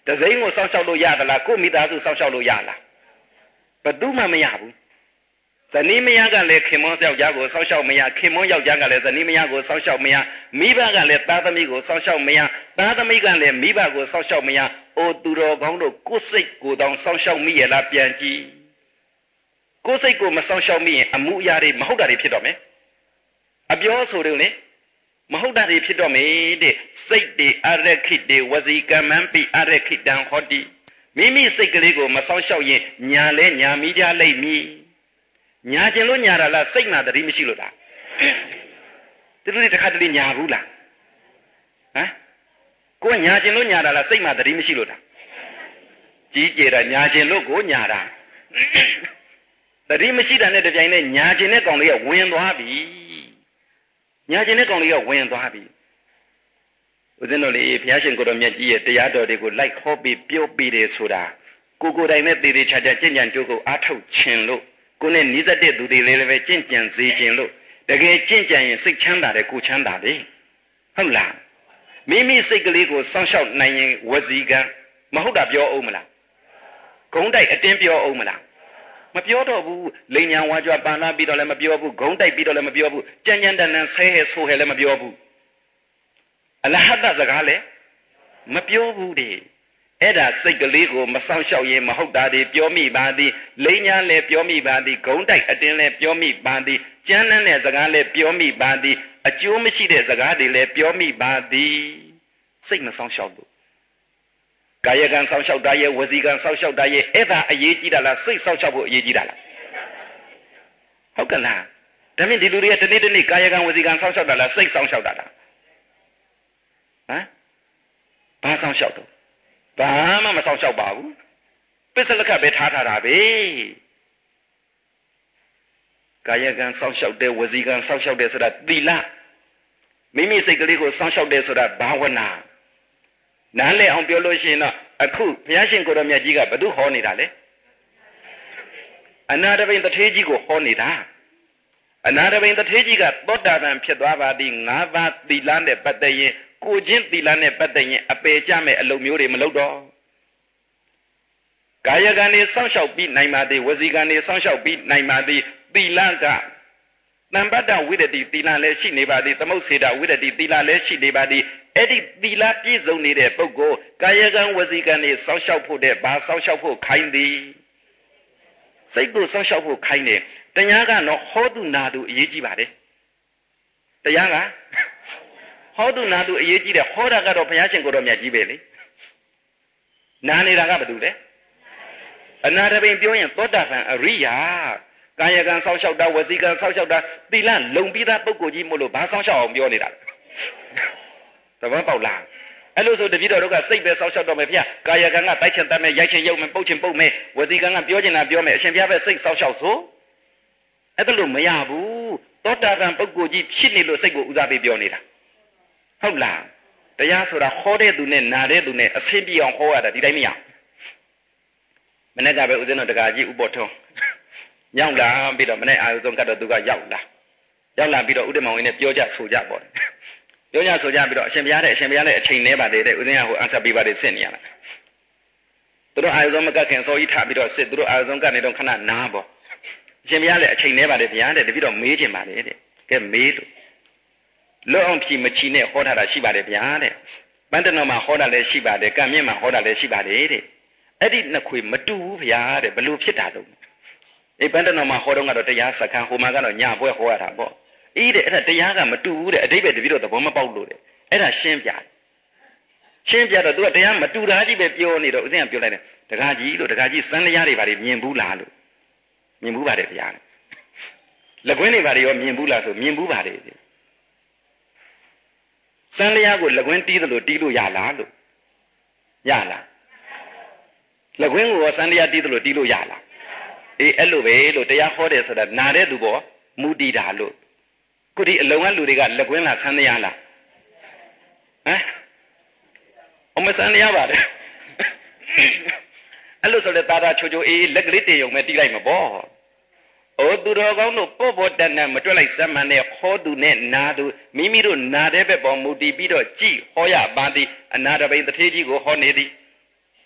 Speaker 2: တစိမ့်ကိုစောင့်ရှောက်လို့ရသလားကိုမိသားစုစောင့်ရှောက်လို့ရလားဘယ်သူမှမရဘူးဇနီးမယားကလည်းခင်မွန်းယောက်ျားကိုစောင့်ရှောက်မရခင်မွန်းယောက်ျားကလည်းဇနီးမယားကိုစောင့်ရှောက်မရမိဘကလည်းသားသမီးကိုစောင့်ရှောက်မရသားသမီးကလည်းမိဘကိုစောင့်ရှောက်မရအိုသူတော်ကောင်းတို့ကိုယ်စိတ်ကိုယ်တောင်စောင့်ရှောက်မိရလားပြန်ကြည့်ကိုယ်စိတ်ကိုမစောင့်ရှောက်မိရင်အမှုအရာတွေမဟုတ်တာတွေဖြစ်တော့မယ်အပြောဆိုတယ်လေမဟုတ်တာတွေဖြစ်တော့မယ်တဲ့စိတ်တွေအရခိတေဝစီကမ္မံပိအရခိတံဟောတိမိမိစိတ်ကလေးကိုမစောင့်ရှောက်ရင်ညာလဲညာမိကြလိမ့်မည်ညာကျင်လို့ညာတာလားစိတ်မှာတတိမရှိလို့လားသူတို့တခါတလေညာဘူးလားဟမ်ကိုကညာကျင်လို့ညာတာလားစိတ်မှာတတိမရှိလို့လားကြီးကျယ်တာညာကျင်လို့ကိုညာတာတတိမရှိတာနဲ့တပြိုင်နက်ညာကျင်တဲ့ကောင်လေးကဝင်သွားပြီညာကျင်တဲ့ကောင်လေးကဝင်သွားပြီဦးဇင်းတို့လေဘုရားရှင်ကိုတော်မြတ်ကြီးရဲ့တရားတော်တွေကိုလိုက်ခေါ်ပြီးပြောပြီးတယ်ဆိုတာကိုကိုယ်တိုင်နဲ့တည်တည်ချာချာကြင်ကြံကြိုးကိုအားထုတ်ခြင်းလို့ကိုနဲ့နီးစပ်တဲ့သူတွေလည်းပဲကြင်ကြံစေခြင်းလို့တကယ်ကြင်ကြံရင်စိတ်ချမ်းသာတယ်ကိုချမ်းသာတယ်ဟုတ်လားမိမိစိတ်ကလေးကိုစောင့်ရှောက်နိုင်ရင်ဝစီကံမဟုတ်တာပြောအောင်မလားဂုံးတိုက်အတင်းပြောအောင်မလားမပြောတော့ဘူးလိန်ညာဝါကြွပါဏပြီးတော့လည်းမပြောဘူးဂုံးတိုက်ပြီးတော့လည်းမပြောဘူးကြမ်းကြမ်းတန်တန်ဆဲဟဲဆိုးဟဲလည်းမပြောဘူးအလဟတစကားလည်းမပြောဘူးတဲ့အဲ့ဒါစိတ်ကလေးကိုမစောင့်ရှောက်ရင်မဟုတ်တာတွေပြောမိပါသည်လိန်ညာလည်းပြောမိပါသည်ဂုံးတိုက်အတင်းလည်းပြောမိပါသည်ကြမ်းတမ်းတဲ့စကားလည်းပြောမိပါသည်အကျိုးမရှိတဲ့စကားတွေလည်းပြောမိပါသည်စိတ်မစောင့်ရှောက်လို့ကာယကံစောင့်ရှောက်တာရဲ့ဝစီကံစောင့်ရှောက်တာရဲ့အဲ့ဒါအရေးကြီးတာလားစိတ်စောင့်ရှောက်ဖို့အရေးကြီးတာလားဟုတ်ကလားဒါမြင်ဒီလူတွေကတနေ့တနေ့ကာယကံဝစီကံစောင့်ရှောက်တာလားစိတ်စောင့်ရှောက်တာလားဟမ်ဘာစောင့်ရှောက်တော့ဘာမှမစောင့်ရှောက်ပါဘူးပစ္စလကပဲထားထားတာပဲကာယကံစောင့်ရှောက်တဲ့ဝစီကံစောင့်ရှောက်တဲ့ဆိုတာသီလမိမိစိတ်ကလေးကိုစောင့်ရှောက်တဲ့ဆိုတာဘာဝနာနားလည်အောင်ပြောလို့ရှိရင်တော့အခုဘုရားရှင်ကိုယ်တော်မြတ်ကြီးကဘယ်သူဟောနေတာလဲအနာတပိန်တထေးကြီးကိုဟောနေတာအနာတပိန်တထေးကြီးကသောတာပန်ဖြစ်သွားပါသည်ငါးပါးသီလနဲ့ပတ်သက်ရင်ကိုချင်းသီလနဲ့ပတ်သက်ရင်အပေကြမဲ့အလုပ်မျိုးတွေမလုပ်တော့ကာယကံတွေစောင့်ရှောက်ပြီးနိုင်ပါသည်ဝစီကံတွေစောင့်ရှောက်ပြီးနိုင်ပါသည်သီလကတမ္ပတ္တဝိတ္တိသီလလည်းရှိနေပါသည်သမုတ်စေတဝိတ္တိသီလလည်းရှိနေပါသည်အဲ့ဒီသီလပြည့်စုံနေတဲ့ပုဂ္ဂိုလ်ကာယကံဝစီကံတွေစောင့်ရှောက်ဖို့တဲ့ဘာစောင့်ရှောက်ဖို့ခိုင်းသည်စိတ်ကိုစောင့်ရှောက်ဖို့ခိုင်းတယ်တရားကတော့ဟောသူနာသူအရေးကြီးပါတယ်တရားကဟောသူနာသူအရေးကြီးတယ်ဟောတာကတော့ဘုရားရှင်ကိုယ်တော်မြတ်ကြီးပဲလေနာနေတာကဘာတူလဲအနာတပိန်ပြောရင်သောတာပန်အရိယာကာယကံစောင့်ရှောက်တာဝစီကံစောင့်ရှောက်တာသီလလုံပြီးသားပုဂ္ဂိုလ်ကြီးမို့လို့ဘာစောင့်ရှောက်အောင်ပြောနေတာသဘောပေါက်လားအဲ့လိုဆိုတပည့်တော်တို့ကစိတ်ပဲစောင့်ရှောက်တော့မယ်ဗျာကာယကံကတိုက်ချင်တတ်မယ်ရိုက်ချင်ရုပ်မယ်ပုတ်ချင်ပုတ်မယ်ဝစီကံကပြောချင်တာပြောမယ်အရှင်ဘုရားပဲစိတ်စောင့်ရှောက်ဆိုအဲ့ဒါလို့မရဘူးသောတာပန်ပုဂ္ဂိုလ်ကြီးဖြစ်နေလို့စိတ်ကိုဦးစားပေးပြောနေတာဟုတ်လားတရားဆိုတာဟောတဲ့သူနဲ့နာတဲ့သူနဲ့အဆင်ပြေအောင်ဟောရတာဒီတိုင်းမရမနေ့ကပဲဦးဇင်းတော်တကာကြီးဥပေါ်ထုံးရောက်လာပြီးတော့မနေ့အာရုံဆုံးကတော့သူကရောက်လာရောက်လာပြီးတော့ဥဒ္ဓမောင်ဝင်းနဲ့ပြောကြဆိုကြပေါ့ပြောကြဆိုကြပြီးတော့အရှင်ဘုရားတဲ့အရှင်ဘုရားလည်းအချိန်နေပါသေးတယ်ဦးဇင်းကဟိုအန်ဆာပေးပါလေစစ်နေရတာသူတို့အာရုံဆုံးမကခင်စောကြီးထားပြီးတော့စစ်သူတို့အာရုံဆုံးကနေတော့ခဏနားပေါ့အရှင်ဘုရားလည်းအချိန်နေပါလေဘုရားတဲ့တပည့်တော်မေးချင်ပါလေတဲ့ကဲမေးလို့လွတ်အောင်ဖြီမချီနဲ့ဟောထားတာရှိပါတယ်ဗျာတဲ့ပန်းတနော်မှာဟောတာလည်းရှိပါတယ်ကံမြင့်မှာဟောတာလည်းရှိပါတယ်တဲ့အဲ့ဒီနှစ်ခွေမတူဘူးဗျာတဲ့ဘလို့ဖြစ်တာတော့အေးပန်းတနော်မှာဟောတော့ကတော့တရားစခန်းဟိုမှာကတော့ညပွဲဟောရတာပေါ့အေးတဲ့အဲ့ဒါတရားကမတူဘူးတဲ့အတိတ်ပဲတပည့်တော်သဘောမပေါက်လို့တဲ့အဲ့ဒါရှင်းပြတယ်ရှင်းပြတော့ तू ကတရားမတူတာကြီးပဲပြောနေတော့ဦးဇင်းကပြောလိုက်တယ်တကားကြီးလို့တကားကြီးစံတရားတွေဘာတွေမြင်ဘူးလားလို့မြင်ဘူးပါတယ်ဗျာလက်ကွင်းတွေဘာတွေရောမြင်ဘူးလားဆိုမြင်ဘူးပါတယ်စံတရားကိုလက်ကွင်းတီးသလိုတီးလို့ရလားလို့ရလားလက်ကွင်းကိုစံတရားတီးသလိုတီးလို့ရလားအေးအဲ့လိုပဲလို့တရားဟောတယ်ဆိုတာနာတဲ့သူပေါ်မူတည်တာလို့ခုဒီအလုံးကလူတွေကလက်ကွင်းလားစံတရားလားဟမ်အမစံတရားပါတယ်အဲ့လိုဆိုလေတာတာချိုချိုအေးလက်ကလေးတင်ရုံပဲတီးလိုက်မှာပေါ့အိုသူတော်ကောင်းတို့ပို့ဖို့တန်တန်မတွက်လိုက်စမ်းမှန်တဲ့ဟောသူနဲ့နာသူမိမိတို့နာတဲ့ဘက်ပေါ်မူတည်ပြီးတော့ကြည်ဟောရပါသည်အနာတပိန်တထေးကြီးကိုဟောနေသည်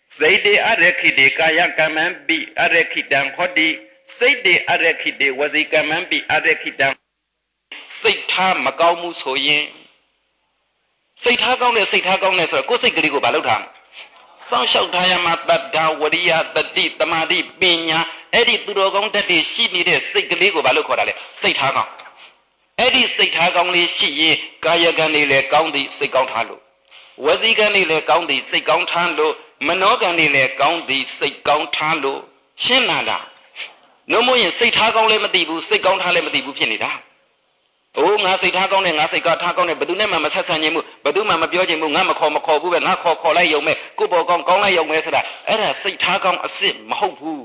Speaker 2: စိတ်တေအရခိတေကာယကမ္မံပိအရခိတံဟောတိစိတ်တေအရခိတေဝစီကမ္မံပိအရခိတံစိတ်ထားမကောင်းမှုဆိုရင်စိတ်ထားကောင်းတဲ့စိတ်ထားကောင်းတဲ့ဆိုတော့ကိုယ်စိတ်ကလေးကိုဘာလုပ်ထားစောင့်ရှောက်ထားရမှာတတ္တာဝရိယတတိတမာတိပညာအဲ့ဒီသူတော်ကောင်းတတ်တွေရှိနေတဲ့စိတ်ကလေးကိုဘာလို့ခေါ်တာလဲစိတ်ထားကောင်းအဲ့ဒီစိတ်ထားကောင်းလေးရှိရင်ကာယကံတွေလည်းကောင်းသည်စိတ်ကောင်းထားလို့ဝစီကံတွေလည်းကောင်းသည်စိတ်ကောင်းထားလို့မနောကံတွေလည်းကောင်းသည်စိတ်ကောင်းထားလို့ရှင်းလာတာနှုံးမရင်စိတ်ထားကောင်းလည်းမသိဘူးစိတ်ကောင်းထားလည်းမသိဘူးဖြစ်နေတာအိုးငါစိတ်ထားကောင်းတယ်ငါစိတ်ကောင်းထားကောင်းတယ်ဘယ်သူနဲ့မှမဆက်ဆံခြင်းဘူးဘယ်သူမှမပြောခြင်းဘူးငါမခေါ်မခေါ်ဘူးပဲငါခေါ်ခေါ်လိုက်ရုံပဲကိုယ့်ဘောကောင်းကောင်းလိုက်ရုံပဲဆိုတာအဲ့ဒါစိတ်ထားကောင်းအစ်စ်မဟုတ်ဘူး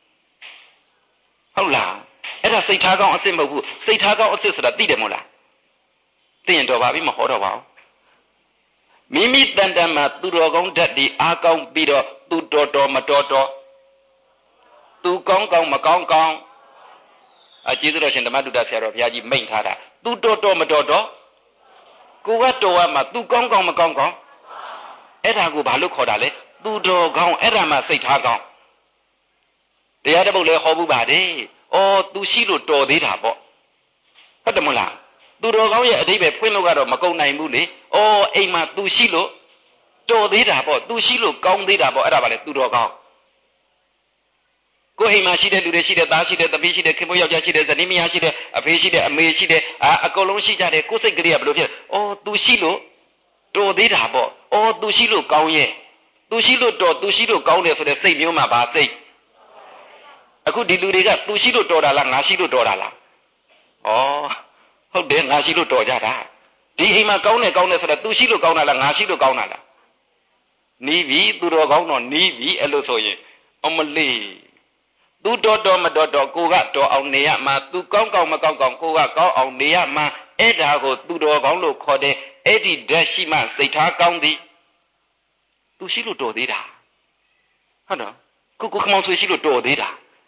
Speaker 2: ဟုတ်လားအဲ့ဒါစိတ်ထားကောင်းအစ်စ်မဟုတ်ဘူးစိတ်ထားကောင်းအစ်စ်ဆိုတာသိတယ်မို့လားသိရင်တော့ပါပြီမဟောတော့ပါဘူးမိမိတန်တန်မှာသူတော်ကောင်းဓာတ်ဒီအားကောင်းပြီးတော့သူတော်တော်မတော်တော်သူကောင်းကောင်းမကောင်းကောင်းအကျေးဇူးတော်ရှင်ဓမ္မတုဒ္ဒဆရာတော်ဘုရားကြီးမိန့်ထားတာသူတော်တော်မတော်တော်ကိုကတော်ရမှာသူကောင်းကောင်းမကောင်းကောင်းအဲ့ဒါကိုဘာလို့ခေါ်တာလဲသူတော်ကောင်းအဲ့ဒါမှစိတ်ထားကောင်းတရားတစ်ပုဒ်လည်းဟောဘူးပါတယ်အော်သူရှိလို့တော်သေးတာပေါ့ဟုတ်တယ်မလားသူတော်ကောင်းရဲ့အဓိပ္ပာယ်ဖွင့်လို့ကတော့မကုန်နိုင်ဘူးလေအော်အိမ်မှာသူရှိလို့တော်သေးတာပေါ့သူရှိလို့ကောင်းသေးတာပေါ့အဲ့ဒါပါလေသူတော်ကောင်းကိုယ်အိမ်မှာရှိတဲ့လူတွေရှိတဲ့သားရှိတဲ့သမီးရှိတဲ့ခင်ဗျယောက်ျားရှိတဲ့ဇနီးမယားရှိတဲ့အဖေရှိတဲ့အမေရှိတဲ့အာအကုန်လုံးရှိကြတယ်ကိုယ်စိတ်ကလေးကဘယ်လိုဖြစ်အော်သူရှိလို့တော်သေးတာပေါ့အော်သူရှိလို့ကောင်းရဲ့သူရှိလို့တော်သူရှိလို့ကောင်းတယ်ဆိုတဲ့စိတ်မျိုးမှာပါစိတ်အခုဒီလူတွေကသူရှိလို့တော်တာလားငါရှိလို့တော်တာလားဩဟုတ်တယ်ငါရှိလို့တော်ကြတာဒီအိမ်မှာကောင်းတယ်ကောင်းတယ်ဆိုတော့သူရှိလို့ကောင်းတာလားငါရှိလို့ကောင်းတာလားနီးပြီသူတော်ကောင်းတော့နီးပြီအဲ့လိုဆိုရင်အမလေးသူတော်တော်မတော်တော်ကိုကတော်အောင်နေရမှာသူကောင်းကောင်းမကောင်းကောင်းကိုကကောင်းအောင်နေရမှာအဲ့ဒါကိုသူတော်ကောင်းလို့ခေါ်တဲ့အဲ့ဒီဓာတ်ရှိမှစိတ်ထားကောင်းသည်သူရှိလို့တော်သေးတာဟုတ်တော့ကိုကိုခမောင်ဆွေရှိလို့တော်သေးတာ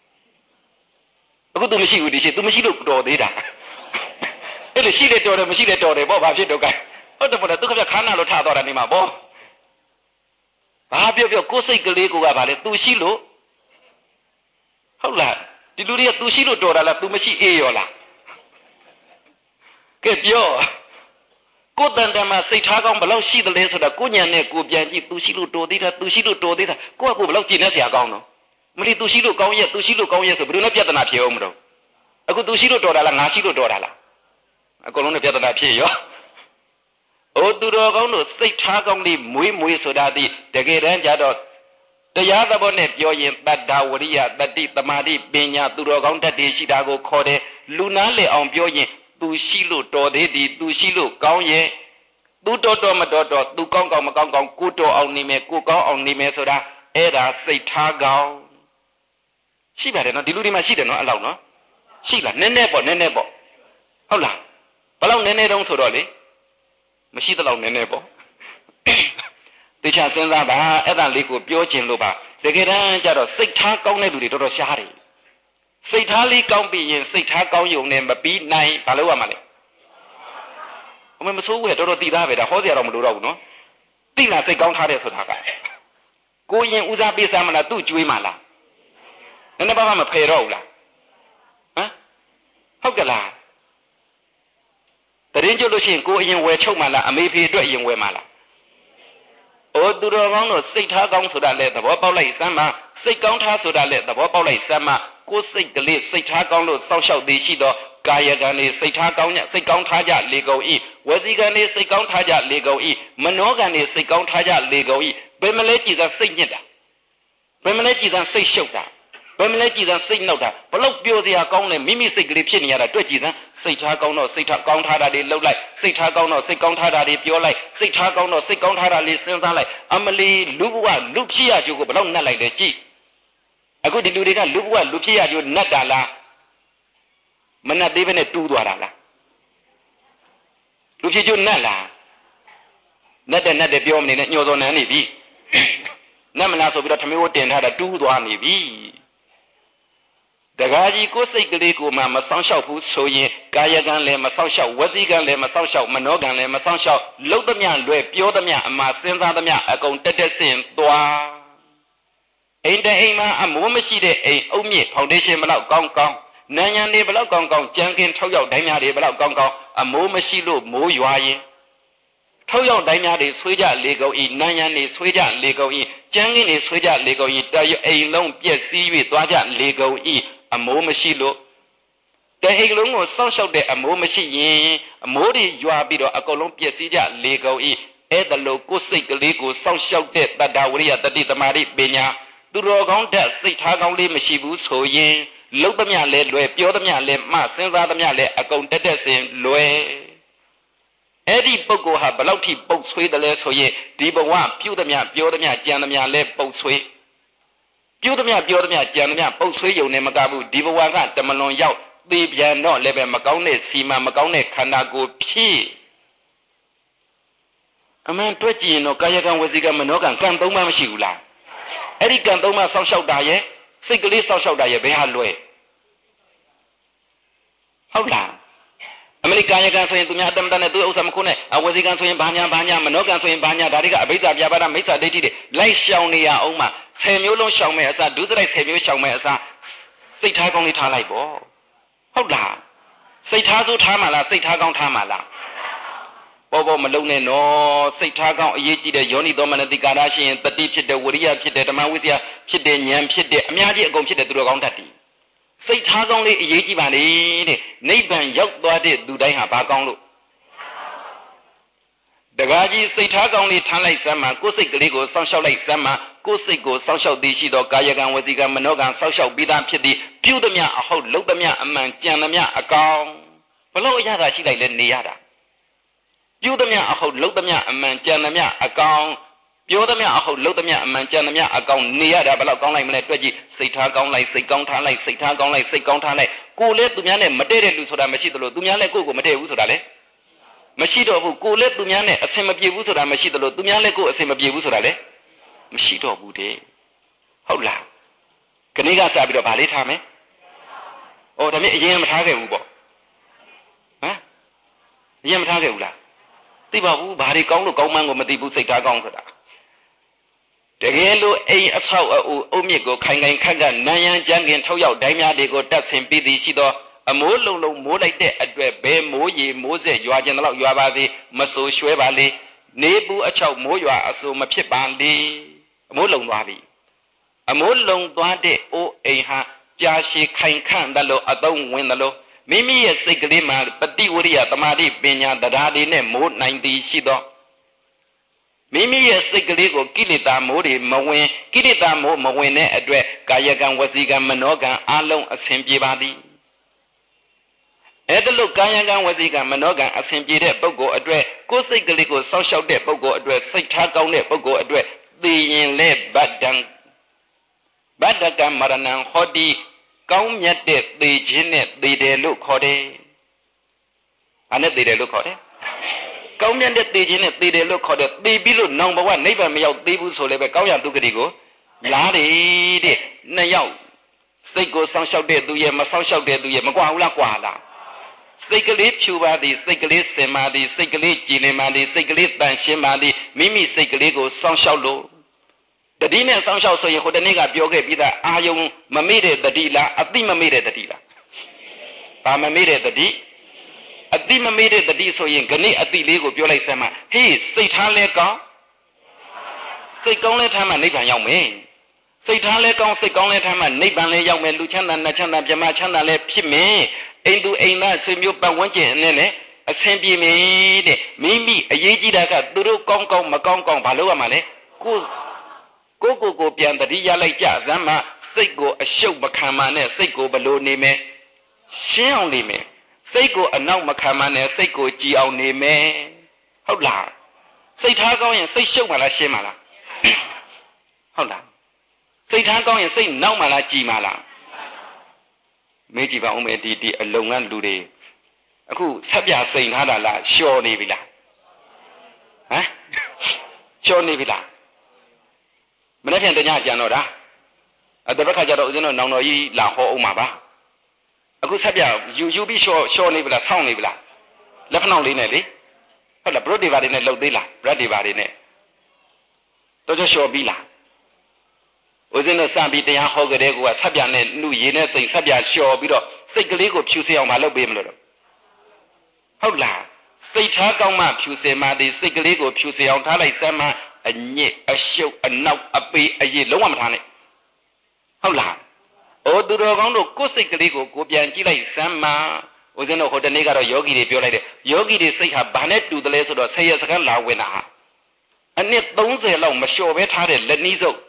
Speaker 2: အခုသူမရှိဘူးဒီရှိသူမရှိလို့တော်သေးတာအဲ့လိုရှိတယ်တော်တယ်မရှိတယ်တော်တယ်ပေါ့ဘာဖြစ်တော့ကဲဟုတ်တယ်ပေါ့လေသူကခါနာလို့ထသွားတာနေမှာပေါ့ဘာပြောပြောကိုယ်စိတ်ကလေးကိုကဘာလဲသူရှိလို့ဟုတ်လားဒီလူတွေကသူရှိလို့တော်တာလားသူမရှိအေးရောလားကဲပြောကိုယ်တန်တမှာစိတ်ထားကောင်းဘယ်လောက်ရှိသလဲဆိုတာကိုညံနဲ့ကိုပြန်ကြည့်သူရှိလို့တော်သေးတာသူရှိလို့တော်သေးတာကိုကကိုဘယ်လောက်ကြည်နေစရာကောင်းတော့မလီသူရှိလို့ကောင်းရဲ့သူရှိလို့ကောင်းရဲ့ဆိုဘယ်လိုနဲ့ပြဿနာဖြစ်အောင်မလို့အခုသူရှိလို့တော်တာလားငါရှိလို့တော်တာလားအကုန်လုံးနဲ့ပြဿနာဖြစ်ရောအိုသူတော်ကောင်းတို့စိတ်ထားကောင်းလေးမွေးမွေးဆိုတာဒီတကယ်တမ်းကြတော့တရားသဘောနဲ့ပြောရင်တတ္တဝရိယတတိတမာတိပညာသူတော်ကောင်းတတ်တည်ရှိတာကိုခေါ်တယ်လူနာလေအောင်ပြောရင်သူရှိလို့တော်သေးသည်သူရှိလို့ကောင်းရဲ့သူတော်တော်မတော်တော်သူကောင်းကောင်းမကောင်းကောင်းကိုတော်အောင်နေမယ်ကိုကောင်းအောင်နေမယ်ဆိုတာအဲ့ဒါစိတ်ထားကောင်းရှိပါတယ်နော်ဒီလူတွေမှာရှိတယ်နော်အဲ့လောက်နော်ရှိလားနည်းနည်းပေါ့နည်းနည်းပေါ့ဟုတ်လားဘယ်လောက်နည်းနည်းတုံးဆိုတော့လေမရှိတော့နည်းနည်းပေါ့တေချာစဉ်းစားပါအဲ့ဒါလေးကိုပြောခြင်းလို့ပါတကယ်တမ်းကျတော့စိတ်ထားကောင်းတဲ့လူတွေတော်တော်ရှားတယ်စိတ်ထားလေးကောင်းပြီးရင်စိတ်ထားကောင်းရုံနဲ့မပြီးနိုင်ဘာလို့ရမှာလဲအမေမဆိုးဘူးလေတော်တော်တည်သားပဲဒါဟောစရာတော့မလိုတော့ဘူးနော်သိလားစိတ်ကောင်းထားတယ်ဆိုတာကကိုရင်ဦးစားပေးစမ်းမလားသူ့ကျွေးမလားနည်းနည်းပါးပါးမဖယ်တော့ဘူးလားဟမ်ဟုတ်ကလားတရင်ကျွတ်လို့ရှိရင်ကိုအရင်ဝယ်ချုပ်မလားအမေဖေအတွက်အရင်ဝယ်မလားအိုသူတော်ကောင်းတို့စိတ်ထားကောင်းဆိုတာလေသဘောပေါက်လိုက်စမ်းမစိတ်ကောင်းထားဆိုတာလေသဘောပေါက်လိုက်စမ်းမကိုယ်စိတ်ကလေးစိတ်ထားကောင်းလို့စောင့်ရှောက်သေးရှိတော့ကာယကံလေးစိတ်ထားကောင်းညစိတ်ကောင်းထားကြလေကုန်ဤဝစီကံလေးစိတ်ကောင်းထားကြလေကုန်ဤမနောကံလေးစိတ်ကောင်းထားကြလေကုန်ဤဘယ်မလဲကြည်စမ်းစိတ်ညစ်တာဘယ်မလဲကြည်စမ်းစိတ်ရှုပ်တာဘယ်မလဲကြည်စမ်းစိတ်နှောက်တာဘလို့ပြောစရာကောင်းလဲမိမိစိတ်ကလေးဖြစ်နေရတာတွေ့ကြည်စမ်းစိတ်ထားကောင်းတော့စိတ်ထားကောင်းထားတာတွေလှုပ်လိုက်စိတ်ထားကောင်းတော့စိတ်ကောင်းထားတာတွေပြောလိုက်စိတ်ထားကောင်းတော့စိတ်ကောင်းထားတာလေးစဉ်းစားလိုက်အမလီလူဘဝလူဖြစ်ရကြိုးကိုဘလို့နှက်လိုက်လဲကြည့်အခုဒီလူတွေကလူဘဝလူဖြစ်ရကြိုးနှက်တာလားမနှက်သေးဘဲနဲ့တူးသွားတာလားလူဖြစ်ကြိုးနှက်လားနှက်တဲ့နှက်တဲ့ပြောမနေနဲ့ညှော်စော်နန်းနေပြီနှက်မလားဆိုပြီးတော့ထမင်းကိုတင်ထားတာတူးသွားနေပြီတကားကြီးကိုယ်စိတ်ကလေးကိုမှမဆောင်ရှောက်ဘူးဆိုရင်ကာယကံလည်းမဆောင်ရှောက်ဝစီကံလည်းမဆောင်ရှောက်မနောကံလည်းမဆောင်ရှောက်လှုပ်သမျှလွယ်ပြောသမျှအမှားစဉ်းစားသမျှအကုန်တက်တက်ဆင်သွားအိမ်တအိမ်မှာအမိုးမရှိတဲ့အိမ်အုတ်မြစ်ဖောင်ဒေးရှင်းဘလောက်ကောင်းကောင်းနန်းရံတွေဘလောက်ကောင်းကောင်းကြံကင်ထောက်ရောက်တိုင်းများတွေဘလောက်ကောင်းကောင်းအမိုးမရှိလို့မိုးရွာရင်ထောက်ရောက်တိုင်းများတွေဆွေးကြလေကုန်ဤနန်းရံတွေဆွေးကြလေကုန်ဤကြံကင်တွေဆွေးကြလေကုန်ဤတရအိမ်လုံးပြက်စီး၍သွားကြလေကုန်ဤအမိုးမရှိလို့တအိမ်လုံးကိုစောင့်ရှောက်တဲ့အမိုးမရှိရင်အမိုးတွေရွာပြီးတော့အကုန်လုံးပြက်စီးကြလေကုန်ဤအဲ့ဒါလို့ကိုယ်စိတ်ကလေးကိုစောင့်ရှောက်တဲ့တတ္တဝရိယတတိသမารိပညာသူတော်ကောင်းတဲ့စိတ်ထားကောင်းလေးမရှိဘူးဆိုရင်လုံးသမျှလဲလွယ်ပြောသမျှလဲမှစဉ်းစားသမျှလဲအကုန်တက်တက်စင်လွယ်အဲ့ဒီပုဂ္ဂိုလ်ဟာဘလောက်ထိပုတ်ဆွေးတယ်လဲဆိုရင်ဒီဘဝပြုသမျှပြောသမျှကြံသမျှလဲပုတ်ဆွေးပြုသမျှပြောသမျှကြံသမျှပုတ်ဆွေးယုံနဲ့မကဘူးဒီဘဝကတမလွန်ရောက်သေပြန်တော့လည်းပဲမကောင်းတဲ့စီမံမကောင်းတဲ့ခန္ဓာကိုယ်ဖြစ်အမှန်တွေ့ကြည့်ရင်တော့ကာယကံဝစီကံမနောကံကံသုံးပါးမရှိဘူးလားအဲ့ဒီကံသုံးပါးစောင့်ရှောက်တာရဲ့စိတ်ကလေးစောင့်ရှောက်တာရဲ့ဘယ်ဟာလွယ်ဟုတ်လားအမေရိကန်ရကန်ဆိုရင်သူများအတမတနဲ့သူ့ဥစ္စာမခုနဲ့အဝစီကံဆိုရင်ဘာညာဘာညာမနောကံဆိုရင်ဘာညာဒါတွေကအဘိဇ္ဇာပြပါဒမိစ္ဆာဒိဋ္ဌိတွေလိုက်ရှောင်နေရအောင်မှဆယ်မျိုးလုံးရှောင်မဲ့အစားဒုစရိုက်ဆယ်မျိုးရှောင်မဲ့အစားစိတ်ထားကောင်းလေးထားလိုက်ပေါ့ဟုတ်လားစိတ်ထားဆိုးထားမှလားစိတ်ထားကောင်းထားမှလားပေါ်ပေါ်မလုံးနဲ့နော်စိတ်ထားကောင်းအရေးကြီးတဲ့ယောနိသောမနတိကာရရှိရင်တတိဖြစ်တဲ့ဝရိယဖြစ်တဲ့ဓမ္မဝိဇ္ဇာဖြစ်တဲ့ဉာဏ်ဖြစ်တဲ့အများကြီးအကုန်ဖြစ်တဲ့သူတော်ကောင်းတတ်တယ်စိတ်ထားကောင်းလေးအရေးကြီးပါလေတဲ့နိဗ္ဗာန်ရောက်သွားတဲ့သူတိုင်းဟာဘာကောင်းလို့တကားကြီးစိတ်ထားကောင်းလေးထားလိုက်စမ်းမှာကိုယ်စိတ်ကလေးကိုစောင့်ရှောက်လိုက်စမ်းမှာကိုယ်စိတ်ကိုစောင့်ရှောက်သည်ရှိသောကာယကံဝစီကံမနောကံစောင့်ရှောက်ပြီးသားဖြစ်သည်ပြုသမျှအဟုတ်လုပ်သမျှအမှန်ကြံသမျှအကောင်ဘလို့အရသာရှိလိုက်လဲနေရတာပြုသမျှအဟုတ်လုပ်သမျှအမှန်ကြံသမျှအကောင်ပြောသမျှအဟုတ်လုပ်သမျှအမှန်ကြံသမျှအကောင်နေရတာဘလို့ကောင်းလိုက်မလဲတွေ့ကြည့်စိတ်ထားကောင်းလိုက်စိတ်ကောင်းထားလိုက်စိတ်ထားကောင်းလိုက်စိတ်ကောင်းထားလိုက်ကိုယ်လည်းသူများနဲ့မတည့်တဲ့လူဆိုတာမရှိသလိုသူများလည်းကိုယ့်ကိုမတည့်ဘူးဆိုတာလေမရှိတော့ဘူးကိုယ်လည်းသူများနဲ့အဆင်မပြေဘူးဆိုတာမရှိသလိုသူများလည်းကိုယ်အဆင်မပြေဘူးဆိုတာလေမရှိတော့ဘူးတဲ့ဟုတ်လားခဏကစပြီးတော့ဗာလေးထားမယ်ဩဒါမြင်အရင်မထားခဲ့ဘူးပေါ့ဟမ်အရင်မထားခဲ့ဘူးလားသိပါဘူးဘာတွေကောင်းလို့ကောင်းမှန်းကိုမသိဘူးစိတ်ထားကောင်းဆိုတာတကယ်လို့အိမ်အဆောက်အဦအုတ်မြစ်ကိုခိုင်ခိုင်ခန့်ခန့်နန်းရန်ကြမ်းကင်ထောက်ရောက်တိုင်းများတွေကိုတတ်ဆင်ပြီးသည်ရှိသောအမိုးလုံးလုံးမိုးလိုက်တဲ့အတွက်ဘယ်မိုးရီမိုးဆက်ရွာကျင်တော့ရွာပါစေမဆိုးရွှဲပါလေနေပူအချောက်မိုးရွာအဆိုးမဖြစ်ပါလေအမိုးလုံးသွားပြီအမိုးလုံးသွားတဲ့အိုးအိမ်ဟာကြာရှည်ခိုင်ခန့်တယ်လို့အသုံးဝင်တယ်လို့မိမိရဲ့စိတ်ကလေးမှာပฏิဝရိယတမာတိပညာတရားတွေနဲ့မိုးနိုင်သည်ရှိသောမိမိရဲ့စိတ်ကလေးကိုကိလေသာမိုးတွေမဝင်ကိလေသာမိုးမဝင်တဲ့အတွက်ကာယကံဝစီကံမနောကံအလုံးအစဉ်ပြေပါသည်အဲ့ဒါလို့ကာယကံဝစီကံမနောကံအစဉ်ပြေတဲ့ပုဂ္ဂိုလ်အတွက်ကိုယ်စိတ်ကလေးကိုစောင့်ရှောက်တဲ့ပုဂ္ဂိုလ်အတွက်စိတ်ထားကောင်းတဲ့ပုဂ္ဂိုလ်အတွက်သိရင်လဲဗဒ္ဒံဗဒ္ဒကံမရဏံဟောတိကောင်းမြတ်တဲ့သေခြင်းနဲ့သေတယ်လို့ခေါ်တယ်။ဘာနဲ့သေတယ်လို့ခေါ်တယ်။ကောင်းမြတ်တဲ့သေခြင်းနဲ့သေတယ်လို့ခေါ်တယ်။သေပြီးလို့နောင်ဘဝနိဗ္ဗာန်မရောက်သေးဘူးဆိုလည်းပဲကောင်းရဒုက္ခတွေကိုလားတယ်တဲ့။နှစ်ယောက်စိတ်ကိုစောင့်ရှောက်တဲ့သူရဲ့မစောင့်ရှောက်တဲ့သူရဲ့မကွာဘူးလားကွာလား။စိတ်ကလေးဖြူပါသည်စိတ်ကလေးစင်ပါသည်စိတ်ကလေးကြည်လင်ပါသည်စိတ်ကလေးတန်ရှင်းပါသည်မိမိစိတ်ကလေးကိုစောင့်ရှောက်လို့တတိနဲ့စောင့်ရှောက်ဆိုရင်ဟိုတနေ့ကပြောခဲ့ပြီးသားအာယုံမမေ့တဲ့တတိလားအတိမမေ့တဲ့တတိလားဘာမမေ့တဲ့တတိအတိမမေ့တဲ့တတိဆိုရင်ခဏအတိလေးကိုပြောလိုက်စမ်းမဟေးစိတ်ထားလဲကောင်းစိတ်ကောင်းလဲထားမှနိဗ္ဗာန်ရောက်မယ်စိတ်ထားလဲကောင်းစိတ်ကောင်းလဲထားမှနိဗ္ဗာန်လဲရောက်မယ်လူချမ်းသာနတ်ချမ်းသာမြမချမ်းသာလဲဖြစ်မယ်အိမ်သူအိမ်သားဆွေမျိုးပတ်ဝန်းကျင်နဲ့လည်းအဆင်ပြေမယ်တဲ့မိမိအရေးကြီးတာကသူတို့ကောင်းကောင်းမကောင်းကောင်းဘာလို့ရမှာလဲကိုကိုကိုကိုပြန်တတိရလိုက်ကြစမ်းမစိတ်ကိုအရှုပ်မခံမနဲ့စိတ်ကိုဘလို့နေမယ်ရှင်းအောင်နေမယ်စိတ်ကိုအနောက်မခံမနဲ့စိတ်ကိုကြည်အောင်နေမယ်ဟုတ်လားစိတ်ထားကောင်းရင်စိတ်ရှုပ်မှလားရှင်းမှလားဟုတ်လားစိတ်ထားကောင်းရင်စိတ်နောက်မှလားကြည်မှလားမေးကြည့်ပါဦးမယ်ဒီဒီအလုံကလူတွေအခုဆက်ပြစိန်ထားတာလားလျှော်နေပြီလားဟမ်လျှော်နေပြီလားမနေ့ပြန်တညကြံတော့တာအဲ့တပတ်ခါကျတော့ဦးဇင်းတို့နောင်တော်ကြီးလာဟောအောင်ပါပါအခုဆက်ပြယူယူပြီးလျှော်လျှော်နေပြီလားဆောင်းနေပြီလားလက်ဖနှောက်လေးနဲ့လေဟုတ်လားဘရုတ်တွေပါတွေနဲ့လှုပ်သေးလားဘရက်တွေပါတွေနဲ့တော့ကျလျှော်ပြီးလားဦးဇင်းတို့စံပြီးတရားဟောကြတဲ့ကဆက်ပြနဲ့နှုတ်ရည်နဲ့စိတ်ဆက်ပြလျှော်ပြီးတော့စိတ်ကလေးကိုဖြူစင်အောင်မလုပ်ပေးမလို့တော့ဟုတ်လားစိတ်ထားကောင်းမှဖြူစင်မှဒီစိတ်ကလေးကိုဖြူစင်အောင်ထားလိုက်စမ်းမှအညစ်အရှုပ်အနောက်အပေအရည်လုံးဝမထားနဲ့ဟုတ်လားအိုသူတော်ကောင်းတို့ကိုယ်စိတ်ကလေးကိုကိုပြန်ကြည့်လိုက်စမ်းမှဦးဇင်းတို့ဟိုတနေ့ကတော့ယောဂီတွေပြောလိုက်တယ်ယောဂီတွေစိတ်ဟာဘာနဲ့တူတယ်လဲဆိုတော့ဆယ်ရက်စကန်းလာဝင်တာဟာအနှစ်သုံးဆယ်လောက်မလျှော်ပဲထားတဲ့လက်နီးစုပ်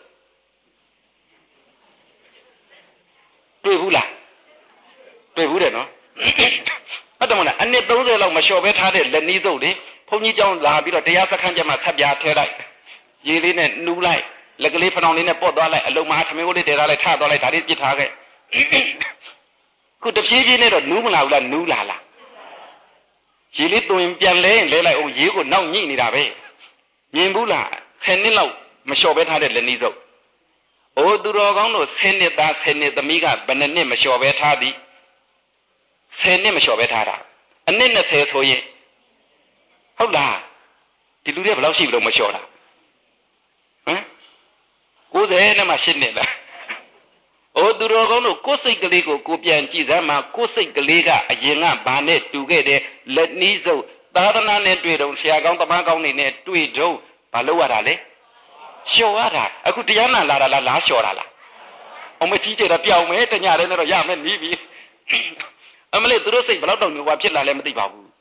Speaker 2: တွေ့ဘူးလားတွေ့ဘူးတယ်နော်အဲ့တော့မလားအနှစ်သုံးဆယ်လောက်မလျှော်ပဲထားတဲ့လက်နီးစုပ်လေဘုန်းကြီးကျောင်းလာပြီးတော့တရားစခန်းကျမှဆက်ပြားထဲလိုက်ရေလေးနဲ့နှူးလိုက်လက်ကလေးဖဏောင်လေးနဲ့ပော့သွားလိုက်အလုံးမထမင်းကိုလေးတည်ထားလိုက်ထသွားလိုက်ဒါလေးပြစ်ထားခဲ့ခုတဖြည်းဖြည်းနဲ့တော့နူးမလာဘူးလားနူးလာလားရေလေးသွင်းပြန်လဲလဲလိုက်အောင်ရေကိုနောက်ညှိနေတာပဲမြင်ဘူးလားဆယ်နှစ်လောက်မလျှော်ပဲထားတဲ့လက်နီးစုပ်အိုသူတော်ကောင်းတို့ဆယ်နှစ်သားဆယ်နှစ်သမီးကဘယ်နှစ်နှစ်မလျှော်ပဲထားသည်ဆယ်နှစ်မလျှော်ပဲထားတာအနှစ်နှစ်ဆယ်ဆိုရင်ဟုတ်လားဒီလူတွေဘယ်လောက်ရှိပြီလို့မလျှော်တာဟမ်ကိုယ်ဆယ်နဲ့မှရှင်းနေလားအိုသူတော်ကောင်းတို့ကိုယ်စိတ်ကလေးကိုကိုပြန်ကြည့်စမ်းမှကိုယ်စိတ်ကလေးကအရင်ကဘာနဲ့တူခဲ့တဲ့လက်နီးစုပ်သာသနာနဲ့တွေ့တော့ဆရာကောင်းတမန်ကောင်းတွေနဲ့တွေ့တော့ဘာလို့ရတာလဲလျှော်ရတာအခုတရားနာလာတာလားလားလျှော်တာလားအမကြီးကျတော့ပြောင်းမယ်တညလည်းနဲ့တော့ရမယ်နီးပြီအမလေးသူတို့စိတ်ဘယ်တော့တောင်မျိုးပါဖြစ်လာလဲမသိပါဘူး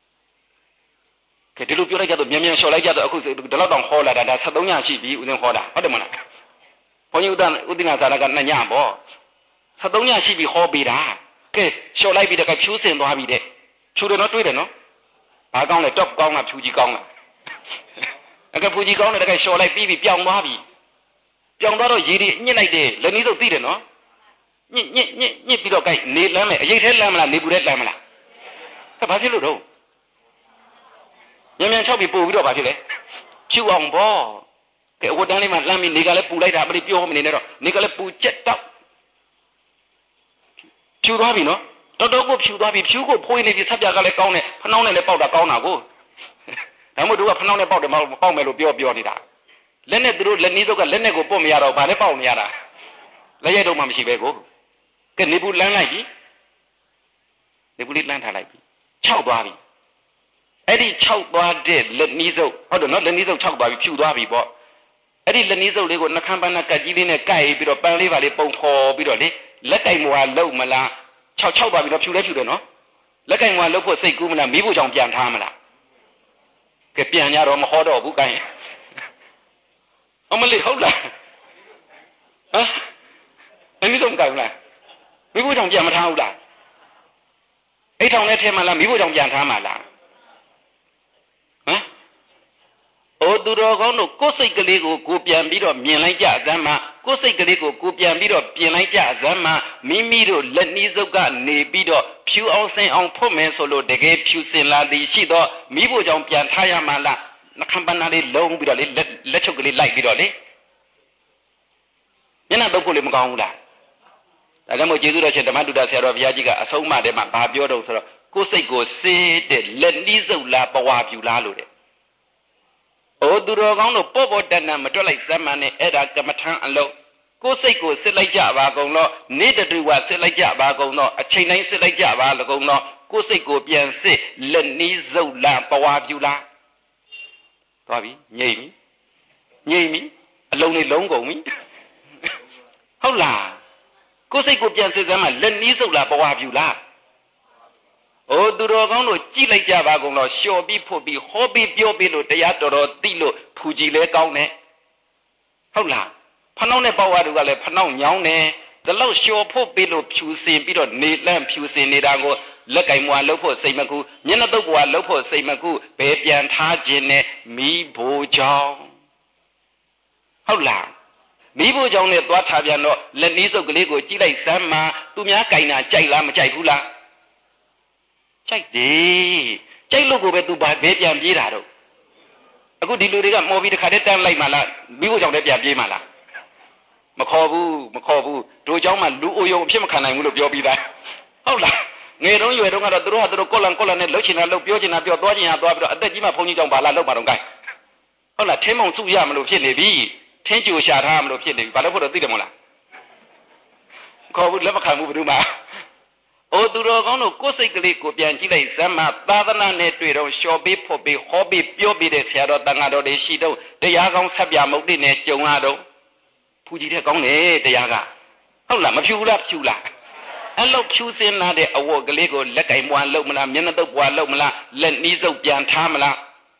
Speaker 2: ကဲဒီလိုပြောလိုက်ကြတော့မြန်မြန်လျှော်လိုက်ကြတော့အခုဒီလောက်တောင်ဟောလာတာဒါဆက်သုံးညရှိပြီဦးဇင်းဟောတာဟုတ်တယ်မလားဘုန်းကြီးဥဒ္ဒဥဒ္ဒနာဇာရကနှစ်ညပေါ့ဆက်သုံးညရှိပြီဟောပေးတာကဲလျှော်လိုက်ပြီတဲ့ကဖြူးစင်သွားပြီတဲ့ဖြူတယ်နော်တွေးတယ်နော်ဘာကောင်းလဲတော့ကောင်းလားဖြူကြီးကောင်းလားအကဖြူကြီးကောင်းတယ်တကယ်လျှော်လိုက်ပြီးပြီပြောင်းသွားပြီပြောင်းသွားတော့ရေတွေညှစ်လိုက်တယ်လက်နီးစုပ်သိတယ်နော်ညှစ်ညှစ်ညှစ်ညှစ်ပြီးတော့ကြိုက်နေလမ်းမယ်အရေးထဲလမ်းမလားနေပူထဲလမ်းမလားဒါဘာဖြစ်လို့တော့မြန်မြန်ချောက်ပြီးပို့ပြီးတော့ဘာဖြစ်လဲဖြူအောင်ပေါ့ကဲဝတ်တန်းလေးမှလမ်းပြီးနေကလည်းပူလိုက်တာမလို့ပြောမနေနဲ့တော့နေကလည်းပူချက်တောက်ဖြူသွားပြီနော်တော်တော်ကိုဖြူသွားပြီဖြူကိုဖိုးနေပြီဆက်ပြကလည်းကောင်းတယ်ဖနှောင်းနဲ့လည်းပေါက်တာကောင်းတာကိုဒါမှမဟုတ်တို့ကဖနှောင်းနဲ့ပေါက်တယ်မပေါက်မယ်လို့ပြောပြောနေတာလက်နဲ့သူတို့လက်နီးစုပ်ကလက်နဲ့ကိုပုတ်မရတော့ဘာနဲ့ပေါက်နေရတာလက်ရိုက်တော့မှမရှိပဲကိုကဲနေပူလမ်းလိုက်ပြီနေပူလေးလမ်းထားလိုက်ပြီခြောက်သွားပြီအဲ့ဒီခြောက်သွားတဲ့လက်နီးစုပ်ဟုတ်တယ်နော်လက်နီးစုပ်ခြောက်သွားပြီဖြူသွားပြီပေါ့အဲ့ဒီလက်နီးစုပ်လေးကိုနှခမ်းပန်းနဲ့ကတ်ကြီးလေးနဲ့ကိုက်ပြီးတော့ပန်းလေးပါလေးပုံဖော်ပြီးတော့လေလက်ကင်မွာလုံးမလားခြောက်ခြောက်သွားပြီးတော့ဖြူလဲဖြူတယ်နော်လက်ကင်မွာလုံးဖို့စိတ်ကူးမလားမိဖို့ကြောင့်ပြန်ထားမလားကဲပြန်ကြတော့မဟောတော့ဘူးကိုင်းအမလေးဟုတ်လားဟမ်အမိတော့မကိုင်းဘူးလားမိဖို့ကြောင့်ပြန်မထားဘူးလားအိတ်ထောင်နဲ့ထဲမှာလားမိဖို့ကြောင့်ပြန်ထားမှာလားဟမ်အိုသူတော်ကောင်းတို့ကိုယ်စိတ်ကလေးကိုကိုပြန်ပြီးတော့မြင်လိုက်ကြစမ်းမှာကိုယ်စိတ်ကလေးကိုကိုပြန်ပြီးတော့ပြင်လိုက်ကြစမ်းမှာမိမိတို့လက်နီးစုပ်ကနေပြီးတော့ဖြူအောင်စင်အောင်ဖုတ်မယ်ဆိုလို့တကယ်ဖြူစင်လာသည်ရှိတော့မိဖို့ကြောင့်ပြန်ထားရမှာလားနှခမ်းပန်းလေးလုံးပြီးတော့လေလက်ချုပ်ကလေးလိုက်ပြီးတော့လေမျက်နှာတုပ်ဖို့လည်းမကောင်းဘူးလားဒါကြောင့်မို့ကျေးဇူးတော်ရှင်ဓမ္မတုဒ္ဒဆရာတော်ဘုရားကြီးကအဆုံးအမထဲမှာဘာပြောတော့ဆိုတော့ကိုယ်စိတ်ကိုစေးတဲ့လက်နီးစုပ်လားပဝါပြူလားလို့တဲ့အိုသူတော်ကောင်းတို့ပေါ့ပေါ့တန်တန်မတွက်လိုက်စမ်းမနဲ့အဲ့ဒါကမ္မထမ်းအလုံးကိုယ်စိတ်ကိုစစ်လိုက်ကြပါကုန်တော့နေတတူဝစစ်လိုက်ကြပါကုန်တော့အချိန်တိုင်းစစ်လိုက်ကြပါလကုန်တော့ကိုယ်စိတ်ကိုပြန်စစ်လက်နီးစုပ်လားပဝါပြူလားသွားပြီငြိမ့်ပြီငြိမ့်ပြီအလုံးလေးလုံးကုန်ပြီဟုတ်လားကိုယ်စိတ်ကိုပြန်စစ်စမ်းမှလက်နီးစုပ်လားပဝါပြူလားအိုသူတော်ကောင်းတို့ကြည့်လိုက်ကြပါကုန်တော့လျှော်ပြီးဖို့ပြီးဟောပြီးပြောပြီးလို့တရားတော်တော်သိလို့ဖူကြီးလဲကောင်းတယ်ဟုတ်လားဖနှောင်းနဲ့ပေါ့ဝါတို့ကလည်းဖနှောင်းညောင်းတယ်ဒါလို့လျှော်ဖို့ပြီးလို့ဖြူစင်ပြီးတော့နေလန့်ဖြူစင်နေတာကိုလက်ကင်မွာလှုပ်ဖို့စိတ်မကူမျက်နှာတုပ်ဘွားလှုပ်ဖို့စိတ်မကူဘယ်ပြန်ထားခြင်းနဲ့မိဖို့ကြောင့်ဟုတ်လားမိဖို့ကြောင့်နဲ့သွားထားပြန်တော့လက်နီးစုပ်ကလေးကိုကြည့်လိုက်စမ်းမှာသူများကြိုင်တာကြိုက်လားမကြိုက်ဘူးလားကြိုက်တယ်ကြိုက်လို့ကိုပဲသူဘာဘဲပြန်ပြေးတာတော့အခုဒီလူတွေကမော်ပြီးတခါတည်းတန်းလိုက်မှလားမိဖို့ကြောင့်လည်းပြန်ပြေးမှလားမခေါ်ဘူးမခေါ်ဘူးတို့เจ้าမှလူအိုယုံအဖြစ်မခံနိုင်ဘူးလို့ပြောပြီးသားဟုတ်လားငယ်တုန်းရွယ်တုန်းကတော့သူတို့ဟာသူတို့ကော့လန်ကော့လန်နဲ့လှုပ်ချင်တာလှုပ်ပြောချင်တာပြောသွားချင်တာသွားပြီးတော့အသက်ကြီးမှဘုန်းကြီးကြောင့်ဘာလာလှုပ်မှာတော့ကိုင်းဟုတ်လားထဲမောင်စုရမလို့ဖြစ်နေပြီထင်းကြိုရှာထားမလို့ဖြစ်နေပြီဘာလို့ဖို့တော့သိတယ်မဟုတ်လားခေါ်ဘူးလက်မခံဘူးဘယ်သူမှအိုသူတော်ကောင်းတို့ကိုယ်စိတ်ကလေးကိုပြန်ကြည့်လိုက်ဇမ္မာသာသနာနဲ့တွေ့တော့လျှော်ပေးဖို့ပေးဟောပေးပြောပေးတဲ့ဆရာတော်တန်ဃာတော်တွေရှိတော့တရားကောင်းဆက်ပြမုတ်တိနဲ့ကြုံရတော့ဖူကြီးတဲ့ကောင်းတယ်တရားကဟုတ်လားမဖြူလားဖြူလားအဲ့လောက်ဖြူစင်းလာတဲ့အဝတ်ကလေးကိုလက်ကင်ပွားလုံးမလားမျက်နှာတုပ်ပွားလုံးမလားလက်နီးစုပ်ပြန်ထားမလား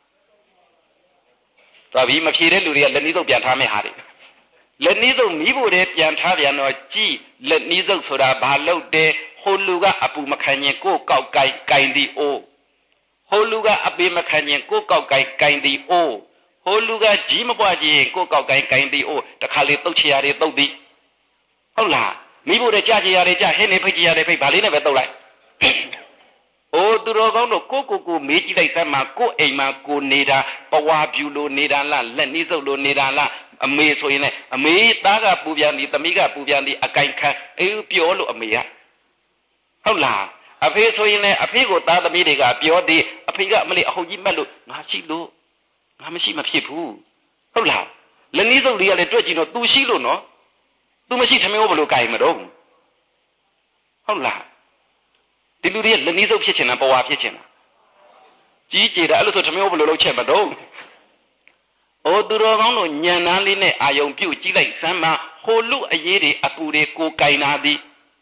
Speaker 2: သွားပြီးမဖြေတဲ့လူတွေကလက်နီးစုပ်ပြန်ထားမဲ့ဟာတွေလက်နီးစုပ်မီးဖို့တဲ့ပြန်ထားပြန်တော့ကြည်လက်နီးစုပ်ဆိုတာဘာလို့တဲ့ဟိုလူကအပူမခံရင်ကိုယ်ကောက်ကိုင်ကိုင်ဒီအိုးဟိုလူကအပေမခံရင်ကိုယ်ကောက်ကိုင်ကိုင်ဒီအိုးဟိုလူကကြီးမပွားကြီးကိုယ်ကောက်ကိုင်ကိုင်ဒီအိုးတခါလေတုတ်ချရတွေတုတ်သည်ဟုတ်လားမိဖို့တဲ့ကြာချရတွေကြာဟင်းနေဖိတ်ချရတွေဖိတ်ဗာလေးနဲ့ပဲတုတ်လိုက်အိုးသူတော်ကောင်းတို့ကိုကိုကိုမေးကြည့်လိုက်စမ်းမှာကိုအိမ်မှာကိုနေတာပဝါပြူလိုနေတာလားလက်နီးစုပ်လိုနေတာလားအမေဆိုရင်လည်းအမေသားကပူပြန်သည်သမီးကပူပြန်သည်အကင်ခံအေးပြောလို့အမေကဟုတ်လားအဖေဆိုရင်လည်းအဖေကိုသားသမီးတွေကပြောသည်အဖေကအမလေးအဟုတ်ကြီးမှတ်လို့ငါရှိလို့ငါမရှိမဖြစ်ဘူးဟုတ်လားလက်နီးစုပ်လေးကလည်းတွေ့ကြည့်တော့ तू ရှိလို့နော် तू မရှိထမင်းဘယ်လိုကြိုင်မတော့ဟုတ်လားဒီလူတွေလက်နီးစုပ်ဖြစ်ချင်တာပဝါဖြစ်ချင်တာကြီးကြည်တာအဲ့လိုဆိုထမင်းဘယ်လိုလုပ်ချက်မတော့အိုသူတော်ကောင်းတို့ညံနှန်းလေးနဲ့အာယုံပြုတ်ကြည့်လိုက်စမ်းမှာဟိုလူအရေးတွေအပူတွေကိုကြိုင်နာသည်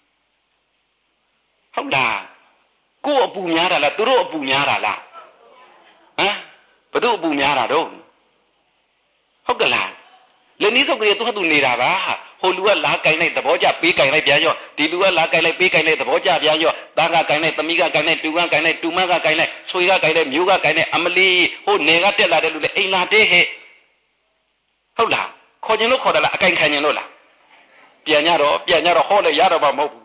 Speaker 2: ဟုတ်လားကိုအပူများတာလားသူတို့အပူများတာလားဟမ်ဘသူအပူများတာတော့ဟုတ်ကလားလက်နီးစုပ်ကလေးသူ့ဟာသူနေတာပါဟိုလူကလာကြိုင်လိုက်သဘောကျပေးကြိုင်လိုက်ပြန်ရော့ဒီလူကလာကြိုင်လိုက်ပေးကြိုင်လိုက်သဘောကျပြန်ရော့သားကကြိုင်လိုက်သမီးကကြိုင်လိုက်တူကကြိုင်လိုက်တူမကကြိုင်လိုက်ဆွေကကြိုင်လိုက်မျိုးကကြိုင်လိုက်အမလီဟိုနေကတက်လာတဲ့လူလေအိမ်လာတဲ့ဟဲ့ဟုတ်လားခေါ်ခြင်းလို့ခေါ်တယ်လားအကင်ခံခြင်းလို့လားပြန်ကြတော့ပြန်ကြတော့ဟောလေရတော့မှမဟုတ်ဘူး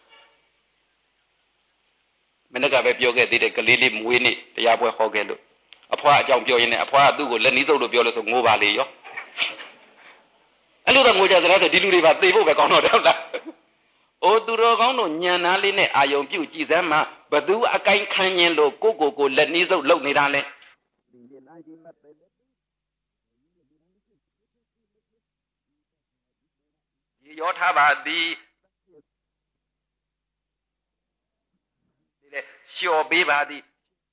Speaker 2: မနေ့ကပဲပြောခဲ့သေးတယ်ကလေးလေးမွေးနေ့တရားပွဲဟောခဲ့လို့အဖွားအကြောင်းပြောရင်းနဲ့အဖွားကသူ့ကိုလက်နီးစုပ်လို့ပြောလို့ဆိုငိုပါလေရောအဲ့လိုတော့ငိုကြစလားဆိုဒီလူတွေပါသေဖို့ပဲကောင်းတော့တယ်ဟုတ်လားအိုသူတော်ကောင်းတို့ညံနာလေးနဲ့အာယုံပြုတ်ကြည်စမ်းမှာဘသူအကိုင်ခံခြင်းလို့ကိုကိုကိုလက်နီးစုပ်လုပ်နေတာလဲရေရောထားပါသည်ဒီလေလျှော်ပေးပါသည်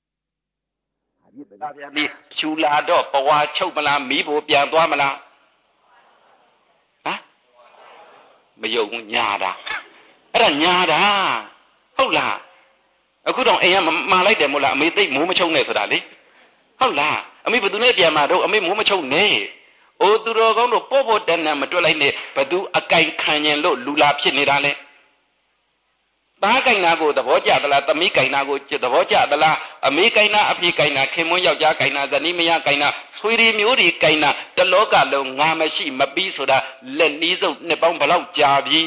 Speaker 2: ဒါပြန်ပြီးဖြူလာတော့ပဝါချုပ်မလားမီးဖို့ပြန်သွားမလားဟမ်မယုံညာတာအဲ့ဒါညာတာဟုတ်လားအခုတော့အိမ်ကမှာလိုက်တယ်မို့လားအမေသိမိုးမချုံနဲ့ဆိုတာလေဟုတ်လားအမေဘယ်သူနဲ့ပြန်มาတော့အမေမိုးမချုံနဲ့အိုသူတော်ကောင်းတို့ပေါ့ပေါ့တန်တန်မတွက်လိုက်နဲ့ဘသူအကင်ခံရင်လို့လူလာဖြစ်နေတာလဲသားကင်နာကိုသဘောကျသလားသမီးကင်နာကိုသဘောကျသလားအမေကင်နာအဖေကင်နာခင်မွန်းယောက်ျားကင်နာဇနီးမယားကင်နာဆွေတွေမျိုးတွေကင်နာတလောကလုံးငါမရှိမပြီးဆိုတာလက်နီးစုပ်နှစ်ပေါင်းဘလောက်ကြာပြီ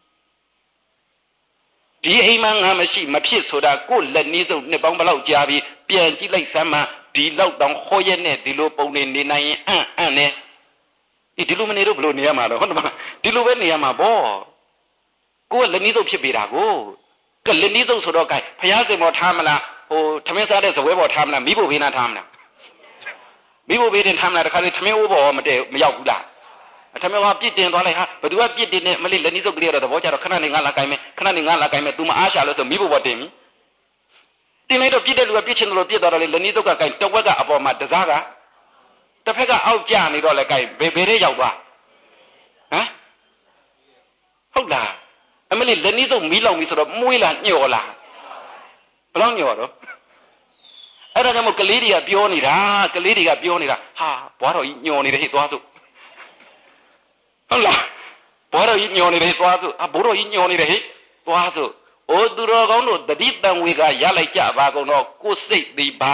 Speaker 2: ဒီအိမ်မှာငါမရှိမဖြစ်ဆိုတာကိုလက်နီးစုပ်နှစ်ပေါင်းဘလောက်ကြာပြီပြန်ကြည့်လိုက်စမ်းမှဒီလောက်တောင်ဟောရက်နဲ့ဒီလိုပုံနေနေနိုင်ရင်အံ့အံ့နဲ့ဒီလိုမနေတော့ဘလို့နေရမှာတော့ဟုတ်တယ်မလားဒီလိုပဲနေရမှာပေါ့ကိုယ်လက်နီးစုပ်ဖြစ်ပေတာကိုကလက်နီးစုပ်ဆိုတော့ gain ဖျားစင်ပေါ်ထားမလားဟိုထမင်းစားတဲ့ဇပွဲပေါ်ထားမလားမိဖို့ဘေးနာထားမလားမိဖို့ဘေးတင်ထားမလားတခါလေထမင်းအိုးပေါ်မတည့်မရောက်ဘူးလားထမင်းကပြစ်တင်သွားလိုက်ဟာဘသူကပြစ်တင်နေမလေးလက်နီးစုပ်ကလေးတော့သဘောကျတော့ခဏနေငါလာ gain မယ်ခဏနေငါလာ gain မယ် तू မအားရှာလို့ဆိုမိဖို့ပေါ်တင်ပြီတင်လိုက်တော့ပြစ်တဲ့လူကပြစ်ချင်တယ်လို့ပြစ်သွားတော့လေလက်နီးစုပ်က gain တဝက်ကအပေါ်မှာတစားကတစ်ဖက်ကအောက်ကျနေတော့လေ gain ဘယ်ဘယ်ထဲရောက်သွားဟမ်ဟုတ်လားအမလေးလက်နီးစုပ်မီးလောင်ပြီဆိုတော့မွေးလာညှော်လာဘယ်တော့ညှော်တော့အဲ့ဒါကြောင့်မို့ကလေးတွေကပြောနေတာကလေးတွေကပြောနေတာဟာဘွားတော်ကြီးညှော်နေတယ်ဟဲ့သွားစို့ဟုတ်လားဘွားတော်ကြီးညှော်နေတယ်သွားစို့ဟာဘိုးတော်ကြီးညှော်နေတယ်ဟဲ့သွားစို့အိုသူတော်ကောင်းတို့တတိတံဝေကရလိုက်ကြပါကုန်တော့ကိုယ်စိတ်သေးပါ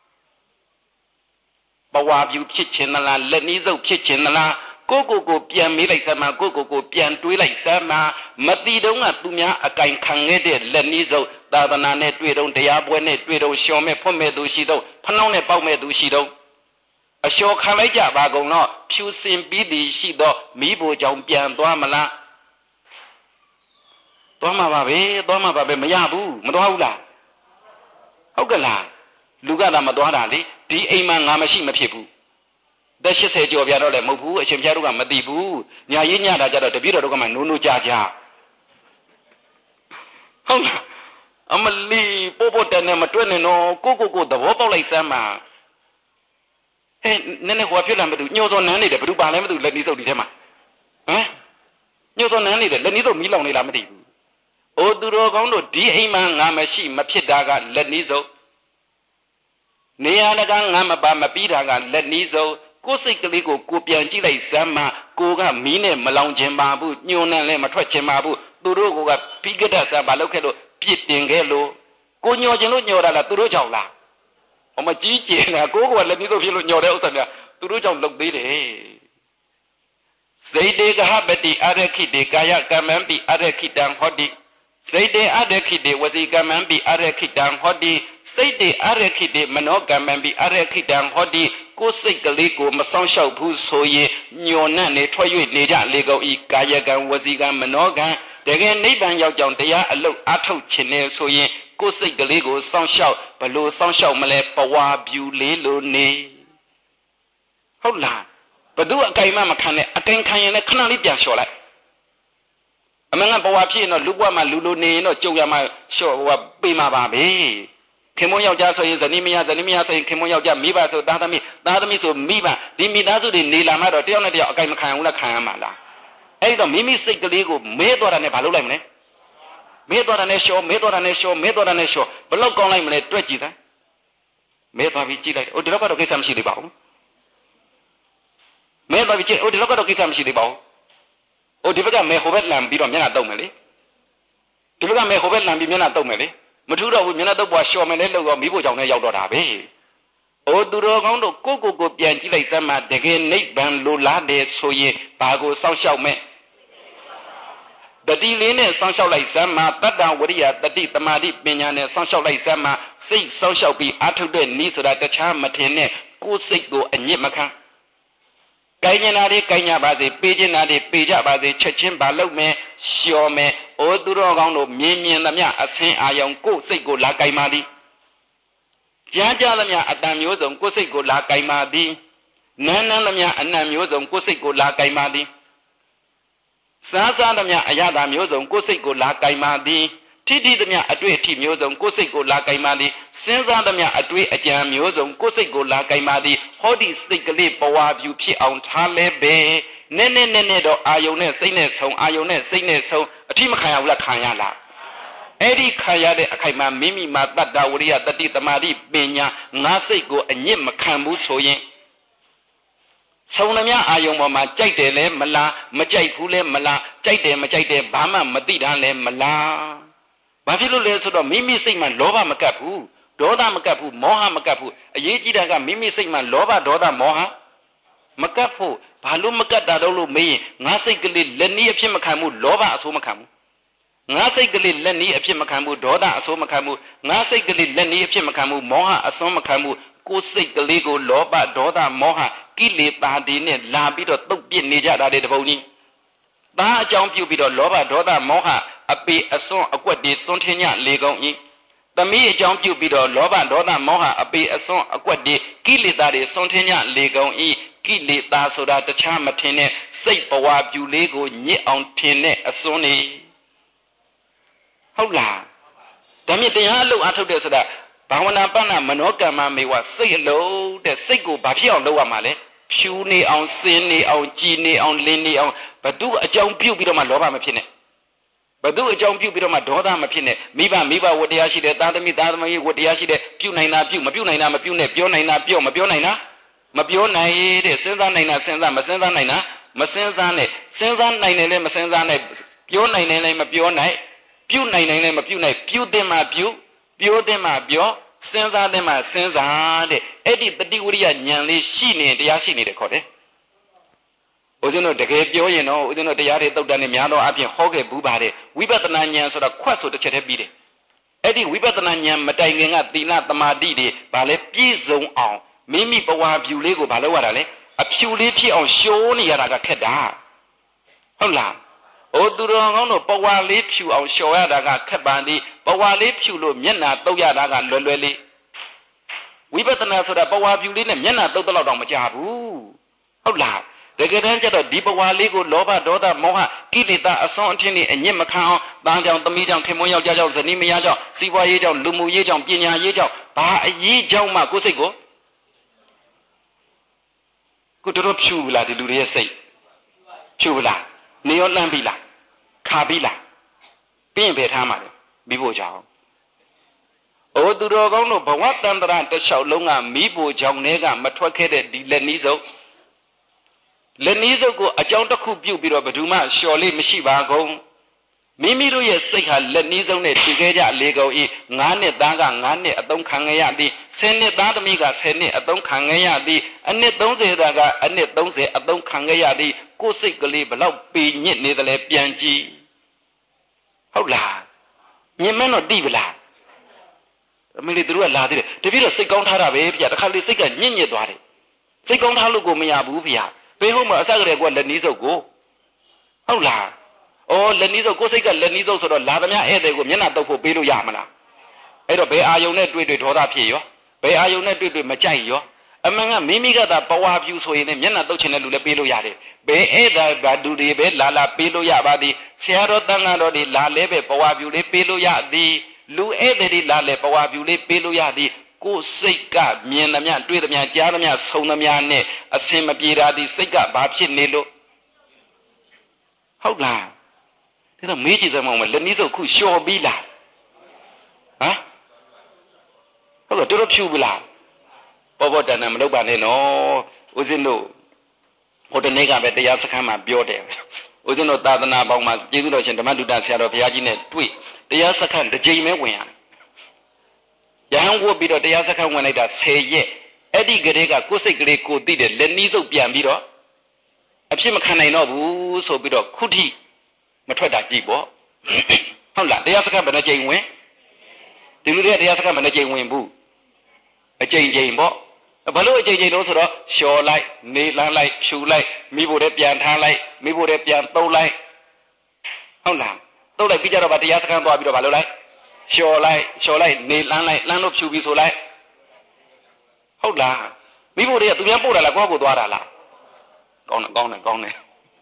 Speaker 2: ဘဝပြူဖြစ်ခြင်းသလားလက်နီးစုပ်ဖြစ်ခြင်းသလားကိုကိုကိုပြန်မေးလိုက်စမ်းမှာကိုကိုကိုပြန်တွေးလိုက်စမ်းမှာမတိတုံးကသူများအကင်ခံခဲ့တဲ့လက်နီးစုပ်သာသနာနဲ့တွေ့တော့တရားပွဲနဲ့တွေ့တော့ရှော်မဲ့ဖွင့်မဲ့သူရှိတော့ဖနှောင်းနဲ့ပေါက်မဲ့သူရှိတော့အလျှော်ခံလိုက်ကြပါကုန်တော့ဖြူစင်ပြီးသည်ရှိတော့မိဖို့ကြောင့်ပြန်သွားမလားသွားမှာပါပဲသွားမှာပါပဲမရဘူးမသွားဘူးလားဟုတ်ကလားလူကသာမသွားတာလေဒီအိမ်မှာငါမရှိမဖြစ်ဘူးတက်ရှစ်ဆယ်ကျော်ပြတော့လည်းမဟုတ်ဘူးအရှင်ဘုရားတို့ကမသိဘူးညာရေးညတာကြတော့တပည့်တော်တို့ကမှနိုးနိုးကြကြဟုတ်လားအမလီပို့ပို့တဲ့နဲ့မတွဲနဲ့တော့ကိုကိုကိုသဘောပေါက်လိုက်စမ်းပါဟဲ့နည်းနည်းဟိုဖြစ်လာမတူညှို့စောနန်းနေတယ်ဘယ်သူပါလဲမတူလက်နီးစုပ်ဒီထဲမှာဟမ်ညှို့စောနန်းနေတယ်လက်နီးစုပ်မီးလောင်နေလားမသိဘူးအိုသူတော်ကောင်းတို့ဒီအိမ်မှာငါမရှိမဖြစ်တာကလက်နီးစုပ်နေရာတကားငါမပါမပြီးတာကလက်နီးစုပ်ကိုယ်စိတ်ကလေးကိုကိုပြန်ကြည့်လိုက်စမ်းမှကိုကမီးနဲ့မလောင်ခြင်းပါဘူးညှို့နှံလည်းမထွက်ခြင်းပါဘူးသူတို့ကပြီးကြတဲ့ဆံဘာလုပ်ခဲ့လို့ပြစ်တင်ခဲ့လို့ကိုညှော်ခြင်းလို့ညှော်တာလားသူတို့ကြောင့်လားအမကြီးကျယ်တာကိုကလည်းမျိုးစုံဖြစ်လို့ညှော်တဲ့ဥစ္စာများသူတို့ကြောင့်လုပ်သေးတယ်ဇိတေကဟပတိအရခိတေကာယကမ္မံပိအရခိတံဟောတိဇိတေအရခိတေဝစီကမ္မံပိအရခိတံဟောတိစိတ်တေအရခိတေမနောကမ္မံပိအရခိတံဟောတိကိုယ်စိတ်ကလေးကိုမဆောင်လျှောက်ဘူးဆိုရင်ညှော်နှံ့နေထွက်၍နေကြလေကုန်ဤကာယကံဝစီကံမနောကံတကယ်နိဗ္ဗာန်ရောက်ကြောင်းတရားအလုတ်အထုတ်ခြင်းနဲ့ဆိုရင်ကိုယ်စိတ်ကလေးကိုစောင့်ရှောက်ဘလို့စောင့်ရှောက်မလဲပဝါပြူလေးလိုနေဟုတ်လားဘသူအကင်မမခံနဲ့အကင်ခံရင်လည်းခဏလေးပြန်လျှော်လိုက်အမှန်ကပဝါဖြစ်ရင်တော့လူဘဝမှာလူလိုနေရင်တော့ကြုံရမှာလျှော်ဟိုပေးမှာပါပဲခင်မွန်းယောက်ျားဆိုရင်ဇနီးမယားဇနီးမယားဆိုရင်ခင်မွန်းယောက်ျားမိဘဆိုသားသမီးသားသမီးဆိုမိဘဒီမိသားစုတွေနေလာမှတော့တယောက်နဲ့တယောက်အကင်မခံဘူးလားခံရမှာလားအဲ့တော့မိမိစိတ်ကလေးကိုမဲသွားတာနဲ့ဘာလုပ်လိုက်မလဲမဲသွားတာနဲ့ရှော့မဲသွားတာနဲ့ရှော့မဲသွားတာနဲ့ရှော့ဘလောက်ကောင်းလိုက်မလဲတွက်ကြည့်သားမဲသွားပြီးကြည့်လိုက်အိုဒီလောက်ကတော့ကိစ္စမရှိသေးပါဘူးမဲသွားပြီးကြည့်အိုဒီလောက်ကတော့ကိစ္စမရှိသေးပါဘူးအိုဒီဘက်ကမဲဟိုဘက်လန်ပြီးတော့မျက်နှာတုပ်မယ်လေဒီဘက်ကမဲဟိုဘက်လန်ပြီးမျက်နှာတုပ်မယ်လေမထူးတော့ဘူးမျက်နှာတုပ်ပွားရှော့မယ်လေလို့တော့မိဖို့ကြောင့်လည်းရောက်တော့တာပဲအိုသူတော်ကောင်းတို့ကိုကိုကိုပြန်ကြည့်လိုက်စမ်းမှတကယ်နိဗ္ဗာန်လိုလားတယ်ဆိုရင်ဘာကိုစောင့်ရှောက်မဲ့တတိလေးနဲ့စောင့်ရှောက်လိုက်စမ်းမှတတ္တဝရိယတတိတမာတိပညာနဲ့စောင့်ရှောက်လိုက်စမ်းမှစိတ်စောင့်ရှောက်ပြီးအထုတ်တဲ့နည်းဆိုတာတခြားမထင်နဲ့ကိုယ်စိတ်ကိုအညစ်မခံကိုင်းကျင်တာတွေကိုင်းကြပါစေပေးကျင်တာတွေပေးကြပါစေချက်ချင်းပါလုပ်မယ်လျှော်မယ်အိုသူတော်ကောင်းတို့မြင်မြင်သမျှအဆင်းအာရုံကိုယ်စိတ်ကိုလာကိုင်းပါသည်ကြားကြသမျှအတန်မျိုးစုံကိုယ်စိတ်ကိုလာကိုင်းပါသည်နန်းနန်းသမျှအနံ့မျိုးစုံကိုယ်စိတ်ကိုလာကိုင်းပါသည်စားစားသမျှအရသာမျိုးစုံကိုယ်စိတ်ကိုလာကိုင်းပါသည်ထိထိသမျှအတွေ့အထိမျိုးစုံကိုယ်စိတ်ကိုလာကိုင်းပါသည်စဉ်းစားသမျှအတွေ့အကြံမျိုးစုံကိုယ်စိတ်ကိုလာကိုင်းပါသည်ဟောဒီစိတ်ကလေးပဝါပြူဖြစ်အောင်ထားလဲပဲနည်းနည်းနည်းနည်းတော့အာယုံနဲ့စိတ်နဲ့ဆုံအာယုံနဲ့စိတ်နဲ့ဆုံအထိမခံရဘူးလားခံရလားအဲ့ဒီခံရတဲ့အခိုက်မှာမိမိမှာတတ္တဝရိယတတိတမာတိပညာငါစိတ်ကိုအညစ်မခံဘူးဆိုရင်ဆုံသမျှအာယုံပေါ်မှာကြိုက်တယ်လဲမလားမကြိုက်ဘူးလဲမလားကြိုက်တယ်မကြိုက်တယ်ဘာမှမသိတာလဲမလားဘာဖြစ်လို့လဲဆိုတော့မိမိစိတ်မှာလောဘမကပ်ဘူးဒေါသမကပ်ဘူးမောဟမကပ်ဘူးအရေးကြီးတာကမိမိစိတ်မှာလောဘဒေါသမောဟမကပ်ဖို့ဘာလို့မကပ်တာတော့လို့မေးရင်ငါစိတ်ကလေးလက်နည်းအဖြစ်မခံဘူးလောဘအဆိုးမခံဘူးငါစိတ်ကလေးလက်နည်းအဖြစ်မခံဘူးဒေါသအဆိုးမခံဘူးငါစိတ်ကလေးလက်နည်းအဖြစ်မခံဘူးမောဟအစွန်းမခံဘူးကိုယ်စိတ်ကလေးကိုလောဘဒေါသမောဟကိလေသာတွေနဲ့လာပြီးတော့တုတ်ပြစ်နေကြတာတဲ့တပုံကြီးဒါအကြောင်းပြုပြီးတော့လောဘဒေါသမောဟအပေအစွန်းအကွက်တွေသွန်းထင်းညလေကုန်၏သမီးအကြောင်းပြုပြီးတော့လောဘဒေါသမောဟအပေအစွန်းအကွက်တွေကိလေသာတွေသွန်းထင်းညလေကုန်၏ကိလေသာဆိုတာတခြားမထင်တဲ့စိတ်ဘဝပြူလေးကိုညစ်အောင်ထင်တဲ့အစွန်းနေဟုတ်လားဒါမြင့်တရားအလုပ်အထုတ်တဲ့ဆိုတာဘာဝနာပဏ္ဏမနောကမ္မမေဝစိတ်အလုံးတဲ့စိတ်ကိုဘာဖြစ်အောင်လုပ်ရမှာလဲဖြူနေအောင်စင်းနေအောင်ကြည်နေအောင်လင်းနေအောင်ဘသူအကြောင်းပြုတ်ပြီးတော့မှလောဘမဖြစ်နဲ့ဘသူအကြောင်းပြုတ်ပြီးတော့မှဒေါသမဖြစ်နဲ့မိဘမိဘဝတ္တရားရှိတယ်သားသမီးသားသမီးဝတ္တရားရှိတယ်ပြုတ်နိုင်တာပြုတ်မပြုတ်နိုင်တာမပြုတ်နဲ့ပြောနိုင်တာပြောမပြောနိုင်တာမပြောနိုင်တဲ့စဉ်းစားနိုင်တာစဉ်းစားမစဉ်းစားနိုင်တာမစဉ်းစားနဲ့စဉ်းစားနိုင်တယ်လည်းမစဉ်းစားနဲ့ပြောနိုင်တယ်လည်းမပြောနိုင်ပြုတ်နိုင်တယ်လည်းမပြုတ်နိုင်ပြုတ်တဲ့မှပြုတ်ပြောတဲ့မှပြောစဉ်းစားတဲ့မှစဉ်းစားတဲ့အဲ့ဒီတတိဝရိယဉာဏ်လေးရှိနေတရားရှိနေတယ်ခေါ်တယ်။ဦးဇင်းတို့တကယ်ပြောရင်တော့ဦးဇင်းတို့တရားတွေတုတ်တန်နေများတော့အပြင်ဟောခဲ့ဘူးပါတယ်ဝိပဿနာဉာဏ်ဆိုတာခွတ်ဆိုတစ်ချက်တည်းပြီးတယ်။အဲ့ဒီဝိပဿနာဉာဏ်မတိုင်ခင်ကသီလသမာဓိတွေဗာလဲပြည့်စုံအောင်မိမိဘဝဖြူလေးကိုဗာလို့ရတာလဲအဖြူလေးဖြစ်အောင်ရှိုးနေရတာကခက်တာဟုတ်လား။အိုသူတော်ကောင်းတို့ဘဝလေးဖြူအောင်လျှော်ရတာကခက်ပါသည်ဘဝလေးဖြူလို့မျက်နှာတုပ်ရတာကလွယ်လွယ်လေးဝိပဿနာဆိုတာဘဝဖြူလေးနဲ့မျက်နှာတုပ်တော့တော့မကြဘူးဟုတ်လားတကယ်တမ်းကျတော့ဒီဘဝလေးကိုလောဘဒေါသမောဟကိလေသာအစွန်းအထင်းတွေအညစ်မခံအောင်တန်ကြောင့်သမီးကြောင့်ခင်မွန်းယောက်ျားကြောင့်ဇနီးမယားကြောင့်စီးပွားရေးကြောင့်လူမှုရေးကြောင့်ပညာရေးကြောင့်ဘာအရေးကြောင့်မှကိုယ်စိတ်ကိုကိုတော်တော်ဖြူလာဒီလူတွေရဲ့စိတ်ဖြူလာနေရောလန့်ပြီလားခါပြီလားပြင်းပဲထားမှာလေမိဖို့ကြောင့်အိုသူတော်ကောင်းတို့ဘဝတန္တရာတစ်လျှောက်လုံးကမိဖို့ကြောင့်နဲ့ကမထွက်ခဲ့တဲ့ဒီလက်နီးစုပ်လက်နီးစုပ်ကိုအကြောင်းတစ်ခုပြုတ်ပြီးတော့ဘယ်သူမှလျှော်လေးမရှိပါကုန်မိမိတို့ရဲ့စိတ်ဟာလက်နီးစုပ်နဲ့တည်ခဲ့ကြလေကုန်၏ငါးနှစ်သားကငါးနှစ်အသုံးခံရသည်ဆယ်နှစ်သားသမီးကဆယ်နှစ်အသုံးခံရသည်အနှစ်သုံးဆယ်သားကအနှစ်သုံးဆယ်အသုံးခံရသည်ကိုယ်စိတ်ကလေးဘလောက်ပေညစ်နေတယ်လဲပြန်ကြည့်ဟုတ်လားညင်မန်းတော့တိပလားအမေလေးတို့ကလာသေးတယ်တပည့်တော့စိတ်ကောင်းထားတာပဲဗျာတခါလေစိတ်ကညစ်ညစ်သွားတယ်စိတ်ကောင်းထားလို့ကိုမရဘူးဗျာဘေးဟုတ်မှာအစကတည်းကလက်နီးစုပ်ကိုဟုတ်လားအော်လက်နီးစုပ်ကိုစိတ်ကလက်နီးစုပ်ဆိုတော့လာသမျှဧည့်သည်ကိုမျက်နှာတုပ်ဖို့ပေးလို့ရမလားအဲ့တော့ဘယ်အာယုံနဲ့တွေ့တွေ့ဒေါသဖြစ်ရောဘယ်အာယုံနဲ့တွေ့တွေ့မကြိုက်ရောအမှန်ကမိမိကသာဘဝပြူဆိုရင်လည်းမျက်နှာတုပ်ချင်တဲ့လူလည်းပေးလို့ရတယ်ဘယ်ဧည့်သည်ဘာသူတွေပဲလာလာပေးလို့ရပါသည်ဆရာတော်တန်ခါတော်တွေလာလဲပဲဘဝပြူလေးပေးလို့ရသည်လူဧည့်သည်တွေလာလဲဘဝပြူလေးပေးလို့ရသည်ကိုယ်စိတ်ကမြင်သမျှတွေ့သမျှကြားသမျှဆုံသမျှနဲ့အစင်မပြေတာဒီစိတ်ကဘာဖြစ်နေလို့ဟုတ်လားဒါတော့မေးကြည့်သမောင်မလက်နီးစုပ်ခုလျှော်ပြီးလားဟမ်ဟုတ်တော့တော်တော်ဖြူပြီလားပေါ်ပေါ်တန်တန်မလုပ်ပါနဲ့နော်ဦးဇင်းတို့ဟိုတနေ့ကပဲတရားစခန်းမှာပြောတယ်ဦးဇင်းတို့သာသနာပေါင်းမှာကျေးဇူးတော်ရှင်ဓမ္မတုတဆရာတော်ဘုရားကြီးနဲ့တွေ့တရားစခန်းတစ်ကြိမ်ပဲဝင်ရတယ်ရဟန်းဝတ်ပြီးတော့တရားစခန်းဝင်လိုက်တာဆယ်ရက်အဲ့ဒီကလေးကကိုယ်စိတ်ကလေးကိုသိတယ်လက်နီးစုပ်ပြန်ပြီးတော့အဖြစ်မခံနိုင်တော့ဘူးဆိုပြီးတော့ခုထိမထွက်တာကြည့်ပေါ့ဟုတ်လားတရားစခန်းဘယ်နှကြိမ်ဝင်ဒီလူတွေတရားစခန်းဘယ်နှကြိမ်ဝင်ဘူးအကြိမ်ကြိမ်ပေါ့ဘာလို့အကြိမ်ကြိမ်လို့ဆိုတော့လျှော်လိုက်နေလန်းလိုက်ဖြူလိုက်မိဖို့တဲ့ပြန်ထားလိုက်မိဖို့တဲ့ပြန်သုံးလိုက်ဟုတ်လားသုံးလိုက်ပြီးကြတော့ဗာတရားစခန်းသွားပြီးတော့ဗာလို့လိုက်လျှော်လိုက်လျှော်လိုက်နေလန်းလိုက်လန်းလို့ဖြူပြီးဆိုလိုက်ဟုတ်လားမိဖို့တဲ့ကသူများပို့တာလားကိုယ့်ကိုသွားတာလားကောင်းတယ်ကောင်းတယ်ကောင်းတယ်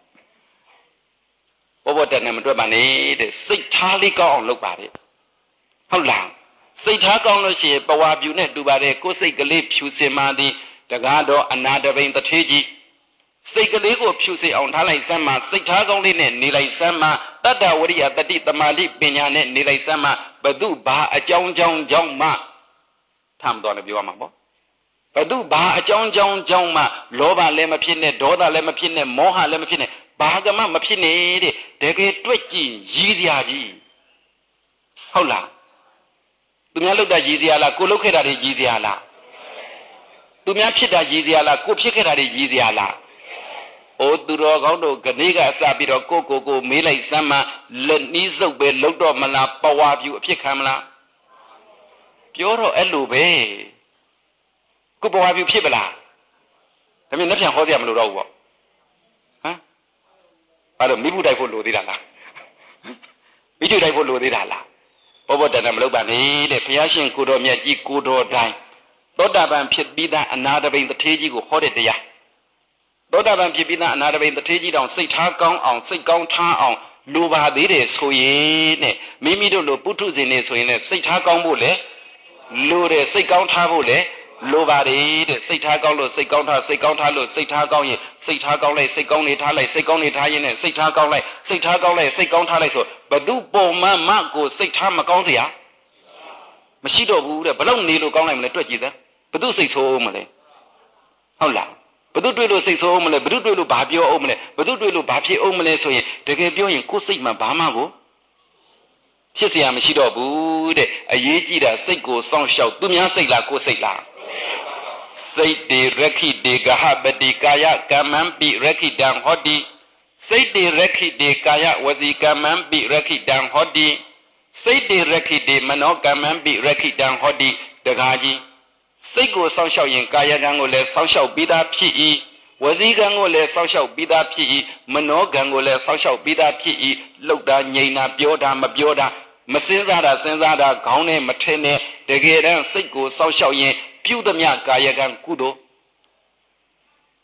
Speaker 2: ဘောဘောတက်နေမတွေ့ပါနဲ့တဲ့စိတ်ထားလေးကောင်းအောင်လုပ်ပါတဲ့ဟုတ်လားစိတ်ထားကောင်းလို့ရှိရင်ပဝါပြူနဲ့တူပါတယ်ကိုယ်စိတ်ကလေးဖြူစင်မှသည်တကားတော့အနာတပိန်တထေးကြီးစိတ်ကလေးကိုဖြူစင်အောင်ထားလိုက်စမ်းမှစိတ်ထားကောင်းလေးနဲ့နေလိုက်စမ်းမှတတ္တဝရိယတတိတမာတိပညာနဲ့နေလိုက်စမ်းမှဘသူဘာအကြောင်းကြောင်းကြောင့်မှထမ်းတော်လည်းပြောရမှာပေါ့ဘသူဘာအကြောင်းကြောင်းကြောင့်မှလောဘလည်းမဖြစ်နဲ့ဒေါသလည်းမဖြစ်နဲ့မောဟလည်းမဖြစ်နဲ့ဘာကမှမဖြစ်နေတဲ့တကယ်တွေ့ကြည့်ရည်စရာကြီးဟုတ်လားသူများလုပ်တာရည်စရာလားကိုလုပ်ခဲ့တာတွေရည်စရာလားသူများဖြစ်တာရည်စရာလားကိုဖြစ်ခဲ့တာတွေရည်စရာလားအိုသူတော်ကောင်းတို့ကနေကအစပြီးတော့ကိုကိုကိုမေးလိုက်စမ်းမှလက်နီးစုပ်ပဲလုတ်တော့မလားပဝါပြူအဖြစ်ခံမလားပြောတော့အဲ့လိုပဲကိုပဝါပြူဖြစ်ပလားဒါမျိုးလက်ပြန်ဟောစရာမလိုတော့ဘူးပေါ့ဟမ်အဲ့တော့မိဘူးတိုက်ဖို့လိုသေးတာလားမိကျူတိုက်ဖို့လိုသေးတာလားဘောဘောတန်တန်မလုပ်ပါနဲ့တဲ့ဘုရားရှင်ကိုတော်မြတ်ကြီးကိုတော်တိုင်းသောတာပန်ဖြစ်ပြီးသားအနာတပိန်တထေးကြီးကိုဟောတဲ့တရားသောတာပန်ဖြစ်ပြီးသားအနာတပိန်တထေးကြီးတောင်စိတ်ထားကောင်းအောင်စိတ်ကောင်းထားအောင်လိုပါသေးတယ်ဆိုရင်တဲ့မိမိတို့လိုပုထုဇဉ်နေဆိုရင်လည်းစိတ်ထားကောင်းဖို့လေလိုတယ်စိတ်ကောင်းထားဖို့လေလိုပါတယ်တဲ့စိတ်ထားကောင်းလို့စိတ်ကောင်းထားစိတ်ကောင်းထားလို့စိတ်ထားကောင်းရင်စိတ်ထားကောင်းလိုက်စိတ်ကောင်းနေထားလိုက်စိတ်ကောင်းနေထားရင်နဲ့စိတ်ထားကောင်းလိုက်စိတ်ထားကောင်းလိုက်စိတ်ကောင်းထားလိုက်ဆိုဘသူပုံမှန်မှကိုစိတ်ထားမကောင်းเสียမရှိတော့ဘူးတဲ့ဘလို့နေလို့ကောင်းလိုက်မလဲတွက်ကြည့်သဘသူစိတ်ဆိုးမလဲဟုတ်လားဘသူတွေ့လို့စိတ်ဆိုးမလဲဘသူတွေ့လို့ဘာပြောအောင်မလဲဘသူတွေ့လို့ဘာဖြစ်အောင်မလဲဆိုရင်တကယ်ပြောရင်ကိုယ်စိတ်မှဘာမှကိုဖြစ်เสียမရှိတော့ဘူးတဲ့အရေးကြီးတာစိတ်ကိုစောင့်ရှောက်သူများစိတ်လားကိုယ်စိတ်လားစိတ်တေရခိတေကဟပတိကာယကမ္မံပိရခိတံဟောတိစိတ်တေရခိတေကာယဝစီကမ္မံပိရခိတံဟောတိစိတ်တေရခိတေမနောကမ္မံပိရခိတံဟောတိတကားကြီးစိတ်ကိုစောင့်ရှောက်ရင်ကာယကံကိုလည်းစောင့်ရှောက်ပြီးသားဖြစ်၏ဝစီကံကိုလည်းစောင့်ရှောက်ပြီးသားဖြစ်၏မနောကံကိုလည်းစောင့်ရှောက်ပြီးသားဖြစ်၏လှုပ်တာငြိမ်တာပြောတာမပြောတာမစင်းစားတာစဉ်းစားတာခေါင်းနဲ့မထင်းနဲ့တကယ်တမ်းစိတ်ကိုစောင့်ရှောက်ရင်ပြုသမျှကာယကံကုသိုလ်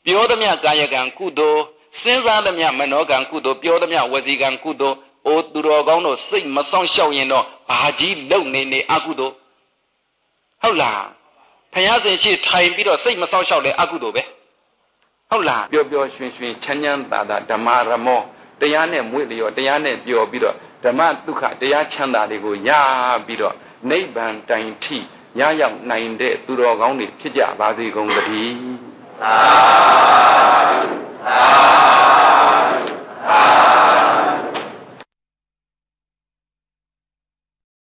Speaker 2: ပြောသမျှကာယကံကုသိုလ်စဉ်းစားသမျှမနောကံကုသိုလ်ပြောသမျှဝစီကံကုသိုလ်အိုသူတော်ကောင်းတို့စိတ်မဆောင်ရှောက်ရင်တော့ဘာကြီးလုံနေနေအကုသိုလ်ဟုတ်လားဖယားရှင်ရှိထိုင်ပြီးတော့စိတ်မဆောင်ရှောက်လေအကုသိုလ်ပဲဟုတ်လားပျော်ပျော်ရွှင်ရွှင်ချမ်းချမ်းသာသာဓမ္မရမောတရားနဲ့မွေ့လျော်တရားနဲ့ပျော်ပြီးတော့ဓမ္မဒုက္ခတရားချမ်းသာတွေကိုရပြီးတော့နိဗ္ဗာန်တိုင်ထိရရောက်နိုင်တဲ့သူတော်ကောင်းတွေဖြစ်ကြပါစေကုန်သတည်း